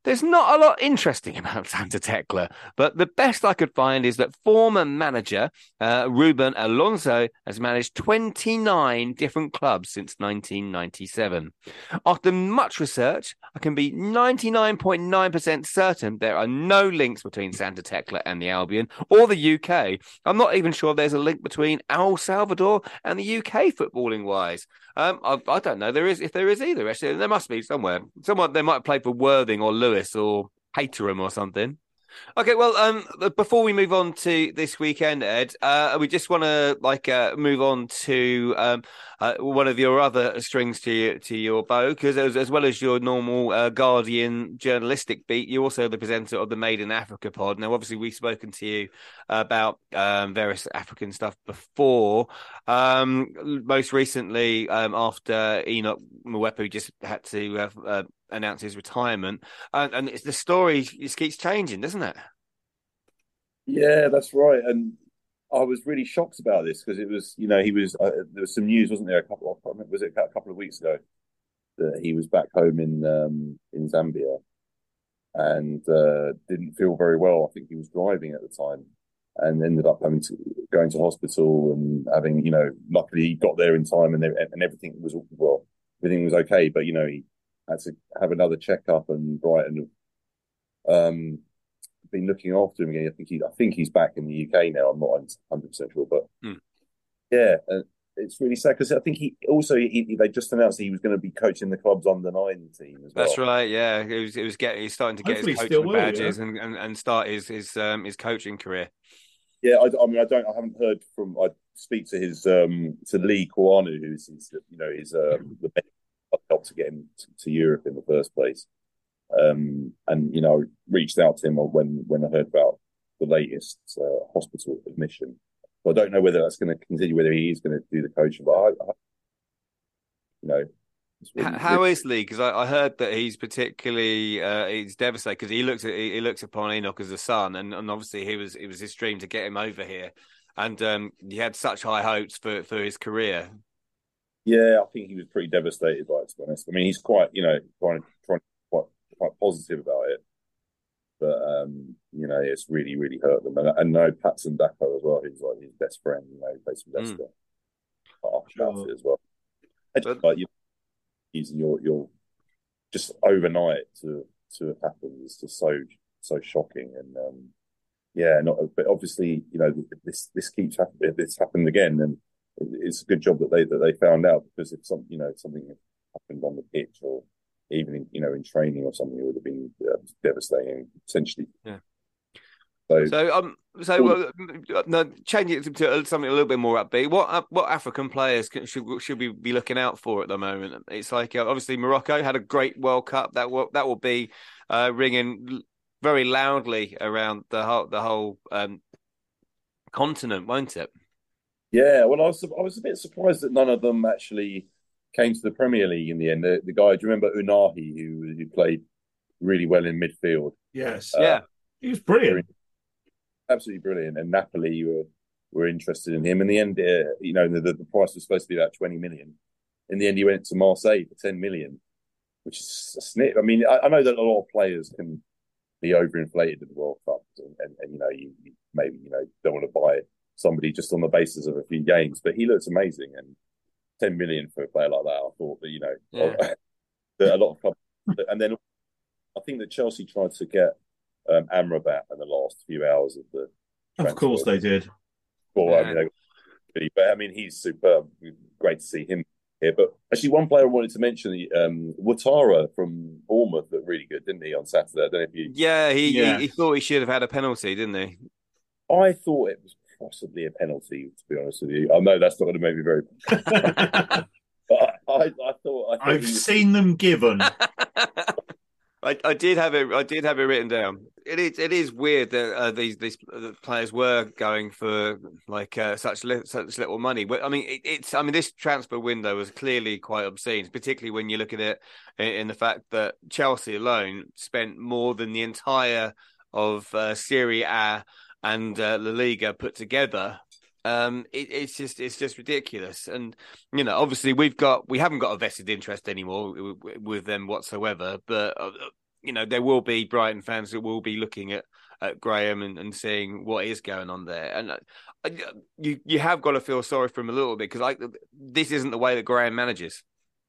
Speaker 1: There's not a lot interesting about Santa Tecla, but the best I could find is that former manager Ruben Alonso has managed 29 different clubs since 1997. After much research, I can be 99.9% certain there are no links between Santa Tecla and the Albion or the UK. I'm not even sure there's a link between El Salvador and the UK footballing wise. I don't know. If there is either. Actually, there must be somewhere. Someone they might have played for Worthing or Lewis or Caterham or something. Okay, well, before we move on to this weekend, Ed, we just want to move on to one of your other strings to your bow, because as well as your normal Guardian journalistic beat, you're also the presenter of the Made in Africa pod. Now, obviously, we've spoken to you about various African stuff before. Most recently, after Enoch Mwepu just had to announce his retirement, and the story just keeps changing, doesn't it?
Speaker 3: Yeah, that's right. And I was really shocked about this because it was, he was there was some news, wasn't there? Was it a couple of weeks ago that he was back home in Zambia and didn't feel very well. I think he was driving at the time and ended up going to hospital and having, luckily he got there in time and everything was okay. But he had to have another checkup, and Brighton been looking after him again. I think he's back in the UK now. I'm not 100% sure, but yeah, it's really sad because I think they just announced that he was going to be coaching the club's under-9 team as well.
Speaker 1: That's right. Yeah, he's starting to get his coaching badges and start his coaching career.
Speaker 3: Yeah, I haven't heard from. I speak to his to Lee Kwanu, who's the best help to get him to Europe in the first place. And reached out to him when I heard about the latest hospital admission. So I don't know whether that's going to continue, whether he is going to do the coaching. But
Speaker 1: how is Lee? Because I heard that he's particularly he's devastated because he looks upon Enoch as a son, and obviously it was his dream to get him over here, and he had such high hopes for his career.
Speaker 3: Yeah, I think he was pretty devastated by it, to be honest. I mean, he's quite quite positive about it, but it's really, really hurt them. And I know Patson Dako as well, who's like his best friend. He plays for Leicester. Sure. As well. You're just overnight to have happened is just so shocking. And but obviously this keeps happening. It's happened again, and it's a good job that they found out, because if something happened on the pitch or even in training or something, it would have been devastating, essentially.
Speaker 1: Yeah.
Speaker 3: So
Speaker 1: changing it to something a little bit more upbeat. What African players should we be looking out for at the moment? It's like obviously Morocco had a great World Cup that will be ringing very loudly around the whole continent, won't it?
Speaker 3: Yeah. Well, I was a bit surprised that none of them actually came to the Premier League in the end. The guy, do you remember Unahi, who played really well in midfield?
Speaker 2: Yes.
Speaker 1: Yeah.
Speaker 2: He was brilliant.
Speaker 3: Absolutely brilliant. And Napoli were interested in him. In the end, the price was supposed to be about 20 million. In the end, he went to Marseille for 10 million, which is a snip. I mean, I know that a lot of players can be overinflated in the World Cup, and you maybe don't want to buy somebody just on the basis of a few games. But he looks amazing, and 10 million for a player like that, I thought that that a lot of clubs. And then I think that Chelsea tried to get Amrabat in the last few hours of the transfer.
Speaker 2: Of course they did.
Speaker 3: Well, I mean, he's superb. Great to see him here. But actually, one player I wanted to mention, Ouattara from Bournemouth, looked really good, didn't he, on Saturday? I don't know if you.
Speaker 1: Yeah, he thought he should have had a penalty, didn't he?
Speaker 3: I thought it was possibly a penalty, to be honest with you. I know that's not going to make me very. But I thought
Speaker 2: I've seen them given.
Speaker 1: I did have it written down. It is weird that these players were going for such little money. I mean, this transfer window was clearly quite obscene, particularly when you look at it in the fact that Chelsea alone spent more than the entire of Serie A and La Liga put together. It's just ridiculous, and obviously we haven't got a vested interest anymore with them whatsoever. But there will be Brighton fans that will be looking at Graham and seeing what is going on there. And you have got to feel sorry for him a little bit, because this isn't the way that Graham manages.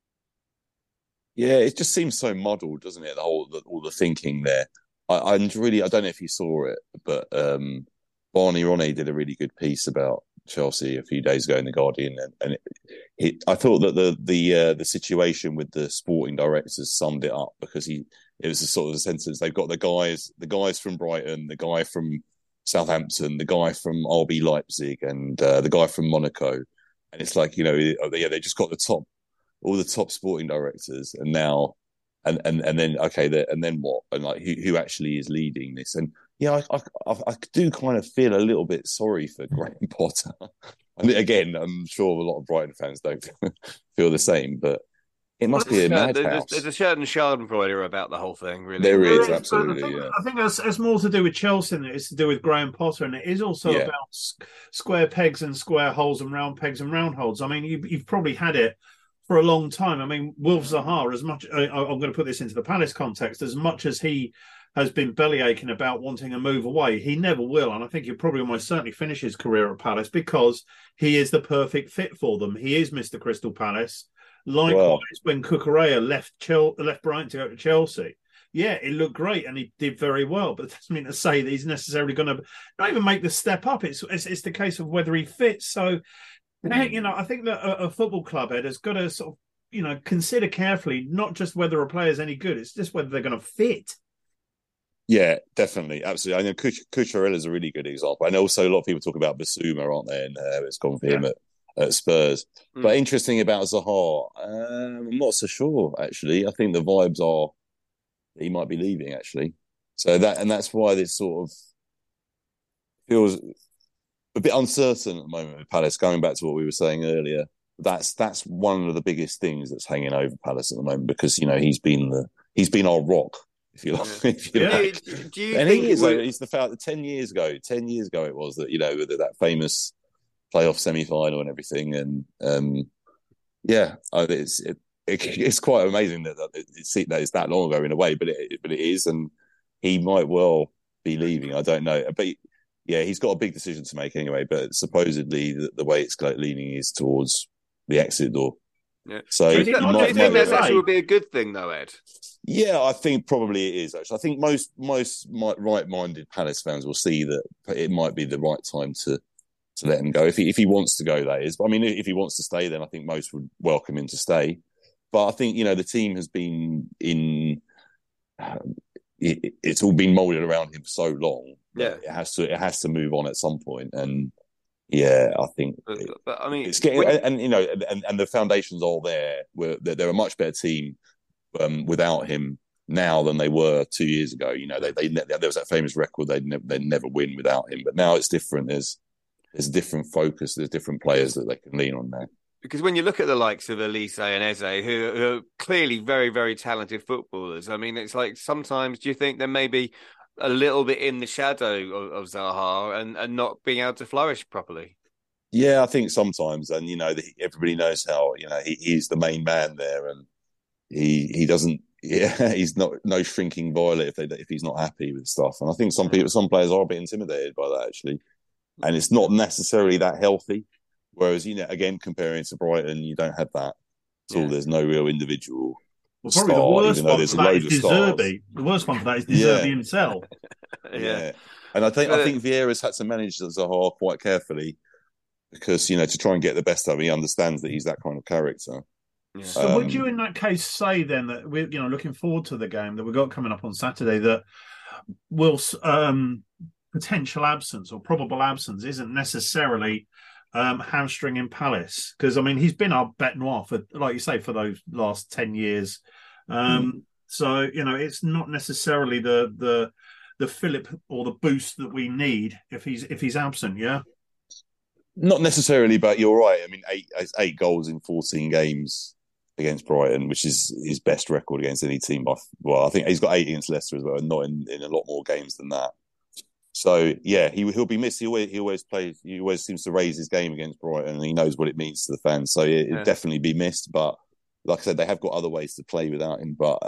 Speaker 3: Yeah, it just seems so muddled, doesn't it? All the thinking there. I don't know if you saw it, but Barney Ronay did a really good piece about Chelsea a few days ago in the Guardian, and I thought that the situation with the sporting directors summed it up, because it was a sort of a sentence. They've got the guys from Brighton, the guy from Southampton, the guy from RB Leipzig, and the guy from Monaco, and it's like, they just got all the top sporting directors, and now and then okay, and then what? And like who actually is leading this? And yeah, I do kind of feel a little bit sorry for Graham Potter. And again, I'm sure a lot of Brighton fans don't feel the same, but it must be a madhouse.
Speaker 1: There's a certain schadenfreude about the whole thing, really.
Speaker 3: There is, absolutely.
Speaker 2: I think it's more to do with Chelsea than it is to do with Graham Potter, and it is also about square pegs and square holes and round pegs and round holes. I mean, you've probably had it for a long time. I mean, Wilf Zaha, as much, I'm going to put this into the Palace context, as much as he has been bellyaching about wanting to move away, he never will. And I think he'll probably almost certainly finish his career at Palace, because he is the perfect fit for them. He is Mr. Crystal Palace. Likewise, when Cucurella left Brighton to go to Chelsea, yeah, it looked great and he did very well, but it doesn't mean to say that he's necessarily going to not even make the step up. It's the case of whether he fits. So, I think that a football club head has got to sort of, consider carefully, not just whether a player's any good, it's just whether they're going to fit.
Speaker 3: Yeah, definitely. Absolutely. I know Cucurella is a really good example. And also a lot of people talk about Basuma, aren't they? And it's gone for him at Spurs. But interesting about Zaha, I'm not so sure, actually. I think the vibes are he might be leaving, actually. So that's why this sort of feels a bit uncertain at the moment with Palace. Going back to what we were saying earlier, that's one of the biggest things that's hanging over Palace at the moment, because he's been our rock, if you like.
Speaker 1: Do you think
Speaker 3: he's the fact that 10 years ago it was that with that famous playoff semi-final and everything, and it's quite amazing that it's that long ago in a way, but it is, and he might well be leaving. I don't know, but yeah, he's got a big decision to make anyway. But supposedly the way it's leaning is towards the exit door.
Speaker 1: Yeah.
Speaker 3: So
Speaker 1: do you think that actually would be a good thing, though, Ed?
Speaker 3: Yeah, I think probably it is. Actually, I think most right-minded Palace fans will see that it might be the right time to let him go if he wants to go. That is, I mean, if he wants to stay, then I think most would welcome him to stay. But I think the team has been in. It's all been moulded around him for so long.
Speaker 1: Yeah,
Speaker 3: it has to move on at some point, and yeah, I think.
Speaker 1: But I mean,
Speaker 3: it's getting, and the foundations are there. They're a much better team without him now than they were 2 years ago. There was that famous record they'd never win without him, but now it's different. There's a different focus. There's different players that they can lean on now.
Speaker 1: Because when you look at the likes of Elise and Eze, who are clearly very, very talented footballers, I mean, it's like sometimes do you think they're maybe a little bit in the shadow of Zaha and not being able to flourish properly?
Speaker 3: Yeah, I think sometimes, and everybody knows how he's the main man there, and he doesn't. Yeah, he's not no shrinking violet if he's not happy with stuff. And I think some players are a bit intimidated by that, actually, and it's not necessarily that healthy. Whereas, again, comparing to Brighton, you don't have that at all. There's no real individual star, even though there's a load of stars.
Speaker 2: The worst one for that is De Zerbi himself.
Speaker 3: Yeah. And I think Vieira's had to manage Zaha quite carefully because, to try and get the best out of him, he understands that he's that kind of character.
Speaker 2: Yeah. So would you in that case say then that we're, looking forward to the game that we've got coming up on Saturday, that Will's potential absence or probable absence isn't necessarily hamstringing Palace? Because I mean, he's been our bête noire for, like you say, for those last 10 years. So it's not necessarily the fillip or the boost that we need if he's absent. Yeah,
Speaker 3: not necessarily, but you're right. I mean, eight goals in 14 games against Brighton, which is his best record against any team. I think he's got 8 against Leicester as well, and not in a lot more games than that. So yeah, he'll be missed. He always plays. He always seems to raise his game against Brighton, and he knows what it means to the fans. So it'll definitely be missed. But like I said, they have got other ways to play without him. But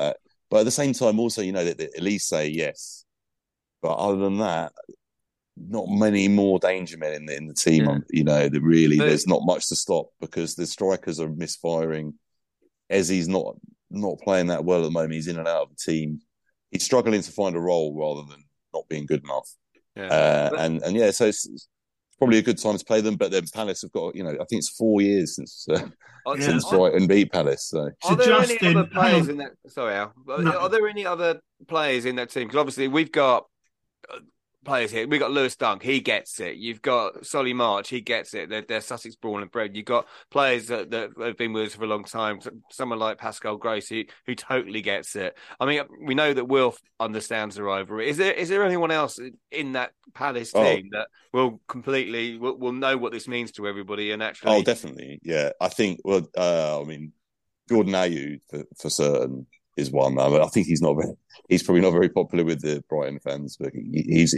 Speaker 3: But at the same time, also, that Elise, yes. But other than that, not many more danger men in the team. That really there's not much to stop because the strikers are misfiring. Ezzy's not playing that well at the moment. He's in and out of the team. He's struggling to find a role rather than not being good enough. So it's probably a good time to play them. But then Palace have got, I think it's 4 years since Brighton beat Palace. So
Speaker 1: are there any other players in that? Sorry, Al. Are there any other players in that team? Because obviously we've got players here. We've got Lewis Dunk, he gets it. You've got Solly March, he gets it. They're Sussex born and bred. You've got players that have been with us for a long time. Someone like Pascal Gross, who totally gets it. I mean, we know that Wilf understands the rivalry. Is there anyone else in that Palace team that will know what this means to everybody and actually?
Speaker 3: Oh, definitely, yeah. I think. Well, Jordan Ayew for certain is one. I think he's probably not very popular with the Brighton fans, but it's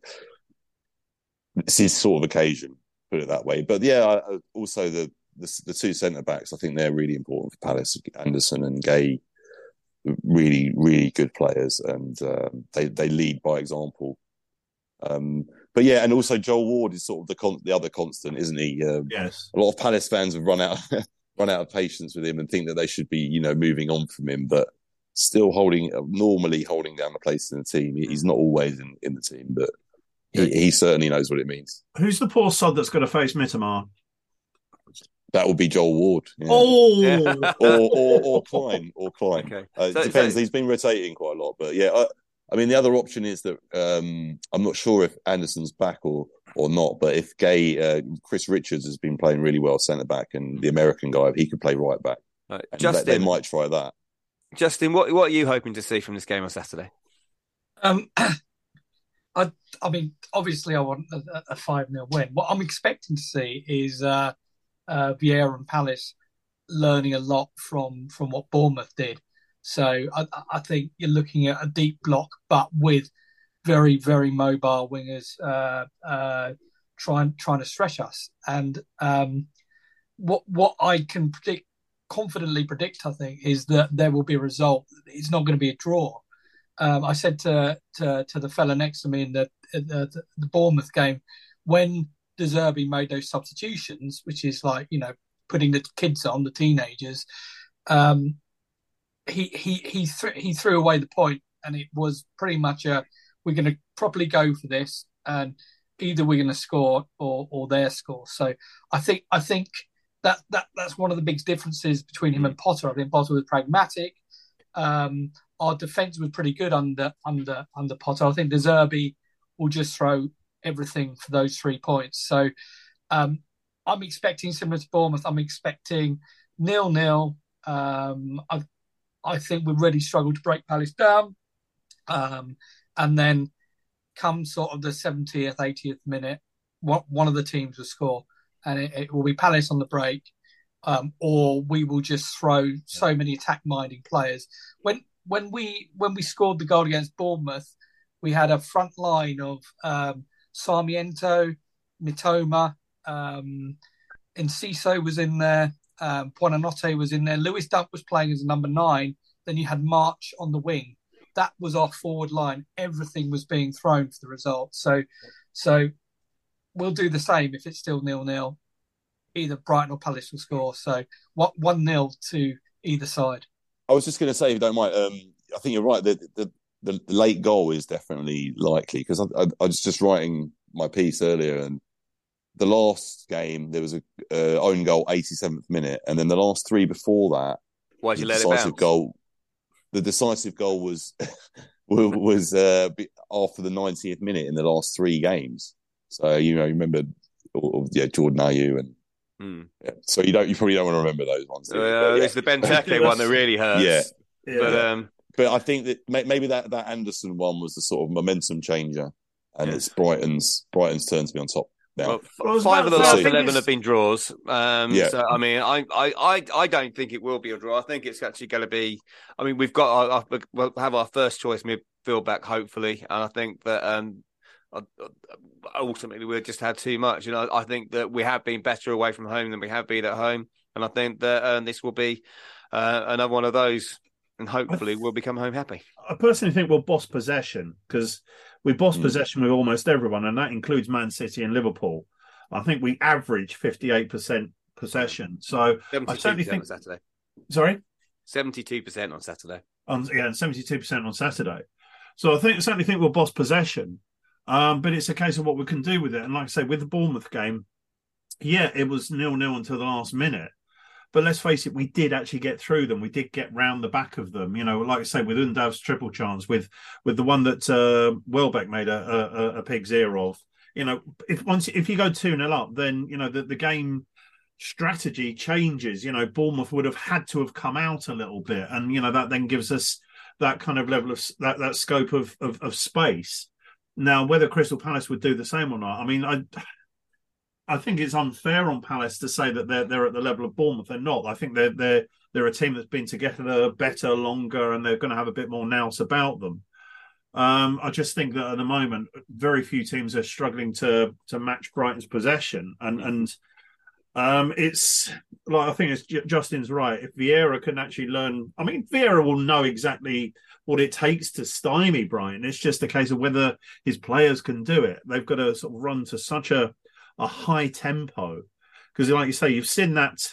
Speaker 3: his sort of occasion, put it that way. But yeah, also the two centre backs, I think they're really important for Palace. Anderson and Gay, really, really good players, and they lead by example. But yeah, and also Joel Ward is sort of the other constant, isn't he?
Speaker 2: Yes.
Speaker 3: A lot of Palace fans have run out of patience with him and think that they should be, moving on from him, but still normally holding down the place in the team. He's not always in the team, but he certainly knows what it means.
Speaker 2: Who's the poor sod that's got to face Mittermand?
Speaker 3: That would be Joel Ward. Yeah. Or Klein. Okay. It depends. He's been rotating quite a lot, but yeah. I mean, the other option is that I'm not sure if Anderson's back or not, but if Chris Richards has been playing really well centre back, and the American guy, he could play right back. Justin, they might try that.
Speaker 1: Justin, what are you hoping to see from this game on Saturday?
Speaker 4: I mean, obviously, I want a 5-0 win. What I'm expecting to see is Vieira and Palace learning a lot from what Bournemouth did. So I think you're looking at a deep block, but with very, very mobile wingers trying to stretch us. And what I can confidently predict, I think, is that there will be a result. It's not going to be a draw. I said to the fella next to me in the Bournemouth game, when De Zerbi made those substitutions, which is like, putting the kids on, the teenagers, he threw away the point, and it was pretty much we're going to properly go for this, and either we're going to score or they'll score. So I think that's one of the big differences between him and Potter. I think Potter was pragmatic. Our defence was pretty good under Potter. I think De Zerbi will just throw everything for those 3 points. So I'm expecting similar to Bournemouth. I'm expecting 0-0. I think we've really struggled to break Palace down. And then come sort of the 70th, 80th minute, one of the teams will score. And it will be Palace on the break, or we will just throw so many attack-minded players. When we scored the goal against Bournemouth, we had a front line of Sarmiento, Mitoma, Enciso was in there, Buonanotte was in there, Lewis Dunk was playing as a number 9. Then you had March on the wing. That was our forward line. Everything was being thrown for the result. So we'll do the same if it's still 0-0. Either Brighton or Palace will score. So 1-0 to either side.
Speaker 3: I was just going to say, if you don't mind, I think you're right. The late goal is definitely likely, because I was just writing my piece earlier, and the last game there was a own goal 87th minute, and then the last 3 before that.
Speaker 1: Why'd you let it bounce?
Speaker 3: The decisive goal was after the 90th minute in the last 3 games. So you remember, Jordan Ayew and so you probably don't want to remember those ones.
Speaker 1: It's the Benteke one that really hurts.
Speaker 3: Yeah. But I think that maybe that Anderson one was the sort of momentum changer, and it's Brighton's turn to be on top now.
Speaker 1: Well, 5 of the last 11 have been draws. So I mean, I don't think it will be a draw. I think it's actually going to be. I mean, we'll have our first choice midfield back, hopefully, and I think that ultimately we've just had too much. I think that we have been better away from home than we have been at home, and I think that this will be another one of those. and hopefully we'll become home happy.
Speaker 2: I personally think we'll boss possession because we boss possession with almost everyone, and that includes Man City and Liverpool. I think we average 58% possession. So I certainly think
Speaker 1: on Saturday.
Speaker 2: Sorry,
Speaker 1: 72% on Saturday.
Speaker 2: and 72% on Saturday. So I certainly think we'll boss possession, but it's a case of what we can do with it. And like I say, with the Bournemouth game, yeah, it was 0-0 until the last minute. But let's face it, we did actually get through them. We did get round the back of them. You know, like I say, with Undav's triple chance, with the one that Welbeck made a pig's ear of. You know, if you go 2-0 up, then you know the game strategy changes. You know, Bournemouth would have had to have come out a little bit, and you know that then gives us that kind of level of that scope of space. Now, whether Crystal Palace would do the same or not, I mean, I think it's unfair on Palace to say that they're at the level of Bournemouth. They're not. I think they're a team that's been together better, longer, and they're going to have a bit more nous about them. I just think that at the moment, very few teams are struggling to match Brighton's possession, and it's like I think it's Justin's right. If Vieira can actually learn, I mean, Vieira will know exactly what it takes to stymie Brighton. It's just a case of whether his players can do it. They've got to sort of run to such a high tempo because, like you say, you've seen that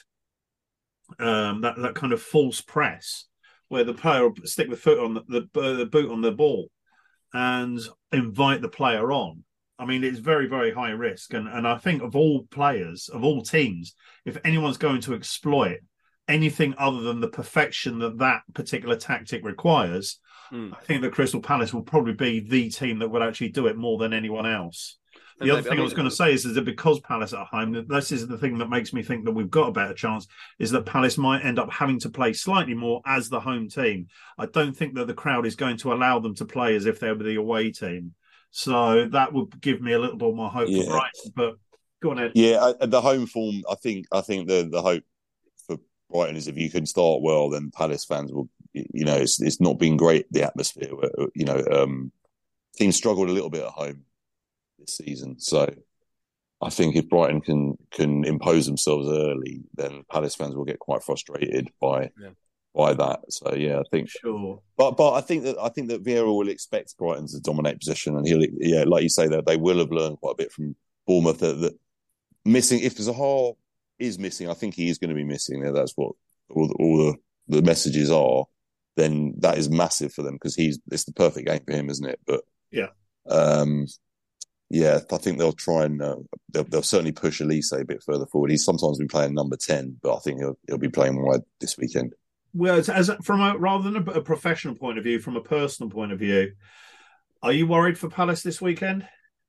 Speaker 2: that kind of false press where the player will stick the foot on the boot on the ball and invite the player on. I mean, it's very, very high risk. And I think of all players, of all teams, if anyone's going to exploit anything other than the perfection that particular tactic requires, I think that Crystal Palace will probably be the team that would actually do it more than anyone else. The other thing I was going to say is that because Palace are at home, this is the thing that makes me think that we've got a better chance, is that Palace might end up having to play slightly more as the home team. I don't think that the crowd is going to allow them to play as if they were the away team. So that would give me a little bit more hope for Brighton. But go on, Ed.
Speaker 3: Yeah, the home form, I think the hope for Brighton is if you can start well, then Palace fans will, you know, it's not been great, the atmosphere. You know, teams struggled a little bit at home this season. So I think if Brighton can impose themselves early, then Palace fans will get quite frustrated by that. So yeah, I think
Speaker 2: sure.
Speaker 3: But I think that Vieira will expect Brighton to dominate possession, and he'll like you say that they will have learned quite a bit from Bournemouth that missing, if Zaha is missing, I think he is going to be missing. That's what all the messages are. Then that is massive for them because it's the perfect game for him, isn't it? But yeah, I think they'll try and they'll certainly push Elise a bit further forward. He's sometimes been playing number 10, but I think he'll be playing wide this weekend.
Speaker 2: Well, rather than a professional point of view, from a personal point of view, are you worried for Palace this weekend?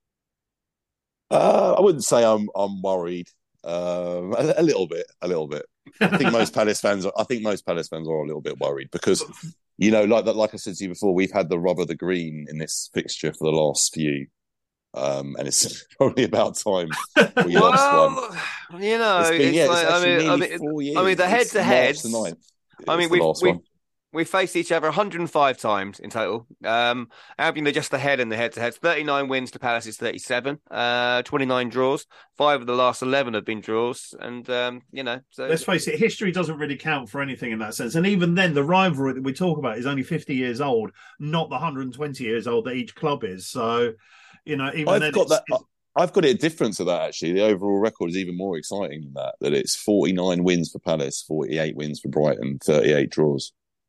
Speaker 3: I wouldn't say I'm worried. A little bit. I think most Palace fans are a little bit worried because, you know, like I said to you before, we've had the rub of the green in this fixture for the last few. And it's probably about time we lost one.
Speaker 1: You know,
Speaker 3: it's 4 years.
Speaker 1: I mean, the head-to-head.
Speaker 3: I mean,
Speaker 1: we faced each other 105 times in total. Albion, they're just ahead in the head-to-head. 39 wins to Palace's 37. 29 draws. 5 of the last 11 have been draws. And, you know... So...
Speaker 2: Let's face it, history doesn't really count for anything in that sense. And even then, the rivalry that we talk about is only 50 years old, not the 120 years old that each club is. So, you know, even
Speaker 3: I've got it different to that, actually. The overall record is even more exciting than that it's 49 wins for Palace, 48 wins for Brighton, 38 draws.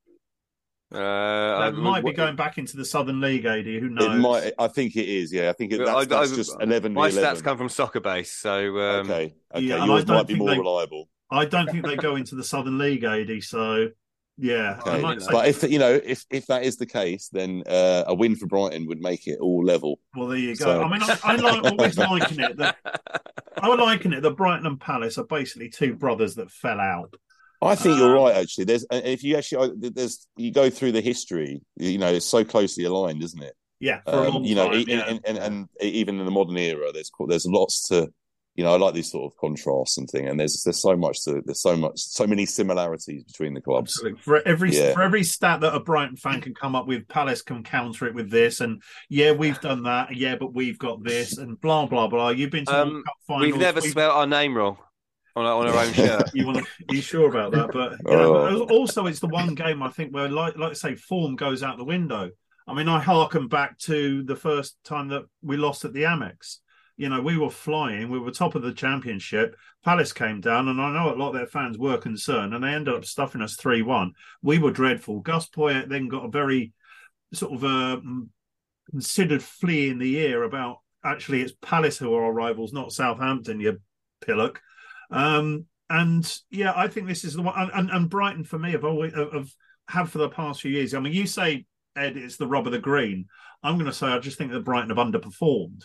Speaker 2: That might be going back into the Southern League, AD. Who knows?
Speaker 3: It might. I think it is. Yeah, I think that's just 11.
Speaker 1: My stats come from Soccer Base, so
Speaker 3: okay.
Speaker 2: Yeah,
Speaker 3: yours might be more reliable.
Speaker 2: I don't think they go into the Southern League, AD. So yeah,
Speaker 3: okay. But if that is the case, then a win for Brighton would make it all level.
Speaker 2: Well, there you go. So... I mean, I always liken it that Brighton and Palace are basically two brothers that fell out.
Speaker 3: I think you're right. Actually, you go through the history, you know, it's so closely aligned, isn't it?
Speaker 2: Yeah, for a long time.
Speaker 3: And even in the modern era, there's lots to, you know. I like these sort of contrasts and thing, and there's so many similarities between the clubs.
Speaker 2: Absolutely. For every stat that a Brighton fan can come up with, Palace can counter it with this, and we've done that. Yeah, but we've got this, and blah blah blah. You've been to World Cup finals.
Speaker 1: We've never spelled our name wrong. on her own shirt.
Speaker 2: Are you sure about that? But also, it's the one game I think where, like I say, form goes out the window. I mean, I harken back to the first time that we lost at the Amex. We were flying. We were top of the championship. Palace came down, and I know a lot of their fans were concerned, and they ended up stuffing us 3-1. We were dreadful. Gus Poyet then got a very sort of considered flea in the ear about, actually, it's Palace who are our rivals, not Southampton, you pillock. And yeah, I think this is the one. And Brighton, for me, have for the past few years. I mean, you say, Ed, it's the rub of the green. I'm going to say I just think that Brighton have underperformed.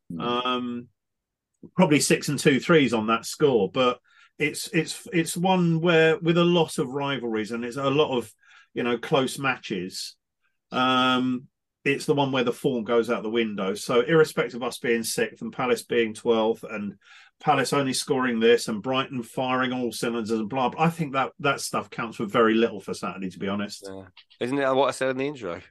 Speaker 2: Probably 6 and 2-3s on that score, but it's one where, with a lot of rivalries and it's a lot of close matches, it's the one where the form goes out the window. So irrespective of us being 6th and Palace being 12th and Palace only scoring this and Brighton firing all cylinders and blah, I think that stuff counts for very little for Saturday, to be honest.
Speaker 1: Yeah. Isn't it what I said in the intro?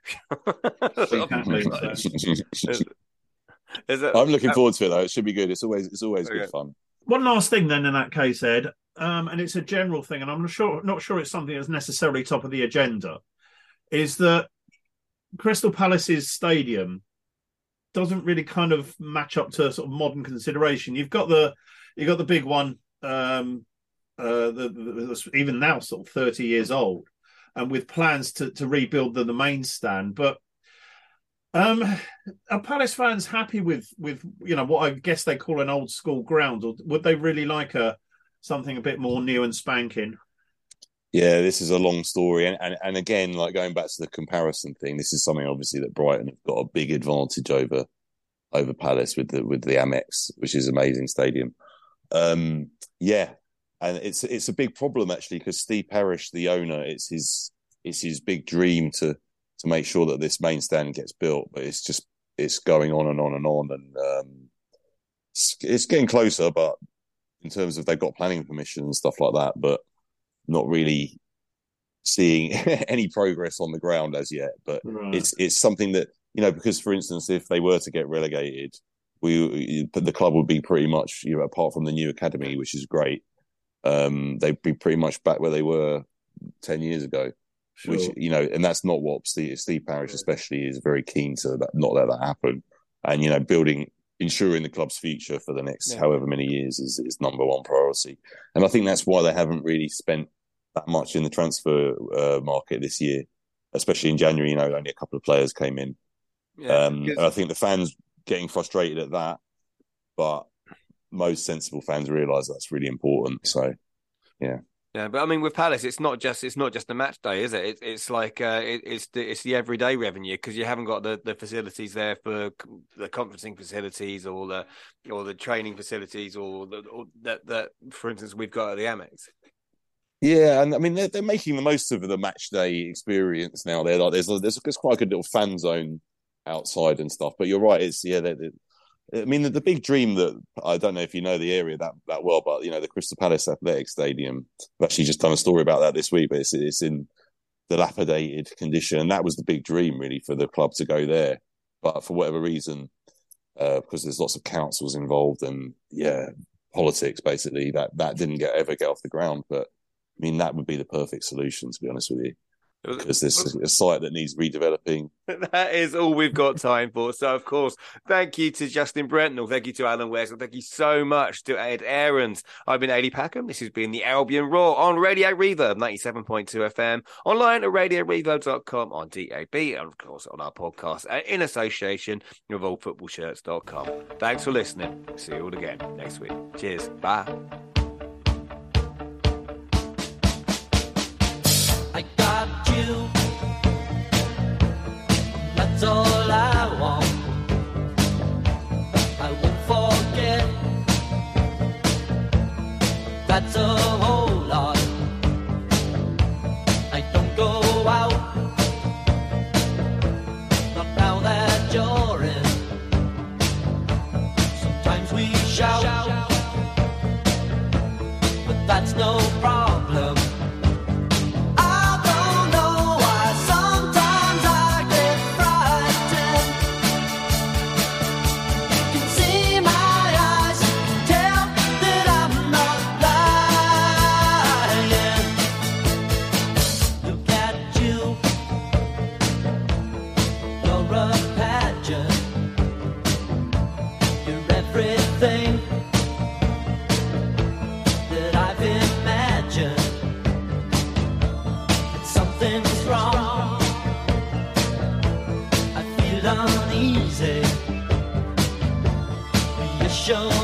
Speaker 3: I'm looking forward to it, though. It should be good. It's always good fun.
Speaker 2: One last thing then in that case, Ed, and it's a general thing, and I'm not sure it's something that's necessarily top of the agenda, is that Crystal Palace's stadium doesn't really kind of match up to sort of modern consideration. You've got the big one, even now sort of 30 years old, and with plans to rebuild the main stand. But are Palace fans happy with what I guess they call an old school ground, or would they really like something a bit more new and spanking?
Speaker 3: Yeah, this is a long story, and again, like going back to the comparison thing, this is something obviously that Brighton have got a big advantage over Palace with the Amex, which is an amazing stadium. Yeah, and it's a big problem actually, because Steve Parish, the owner, it's his big dream to make sure that this main stand gets built, but it's going on and on and on, and it's getting closer. But in terms of, they've got planning permission and stuff like that, but not really seeing any progress on the ground as yet. But right. It's something that, because for instance, if they were to get relegated, the club would be pretty much, apart from the new academy, which is great, they'd be pretty much back where they were 10 years ago. Sure. Which, and that's not what Steve Parish especially is very keen to not let that happen. And, ensuring the club's future for the next however many years is number one priority. And I think that's why they haven't really spent that much in the transfer market this year, especially in January. Only a couple of players came in. And I think the fans getting frustrated at that, but most sensible fans realise that's really important. So, yeah.
Speaker 1: Yeah, but I mean, with Palace, it's not just the match day, is it? It's like it's the everyday revenue, because you haven't got the facilities there for the conferencing facilities or the training facilities or that for instance we've got at the Amex.
Speaker 3: Yeah, and I mean they're making the most of the match day experience now. They're like there's quite a good little fan zone outside and stuff. But you're right, I mean, the big dream that, I don't know if you know the area that well, but, the Crystal Palace Athletic Stadium, I've actually just done a story about that this week, but it's in dilapidated condition. And that was the big dream, really, for the club to go there. But for whatever reason, because there's lots of councils involved and, politics, basically, that didn't ever get off the ground. But, I mean, that would be the perfect solution, to be honest with you. Because there's a site that needs redeveloping.
Speaker 1: That is all we've got time for. So, of course, thank you to Justin Brentnell. Thank you to Alan West. And thank you so much to Ed Aarons. I've been Adi Packham. This has been the Albion Roar on Radio Reverb 97.2 FM, online at radioreverb.com, on DAB, and, of course, on our podcast in association with allfootballshirts.com. Thanks for listening. See you all again next week. Cheers. Bye.
Speaker 5: I got you, that's all I want. I won't forget, that's a whole lot. I don't go out, not now that you're in. Sometimes we shout, but that's no problem. show.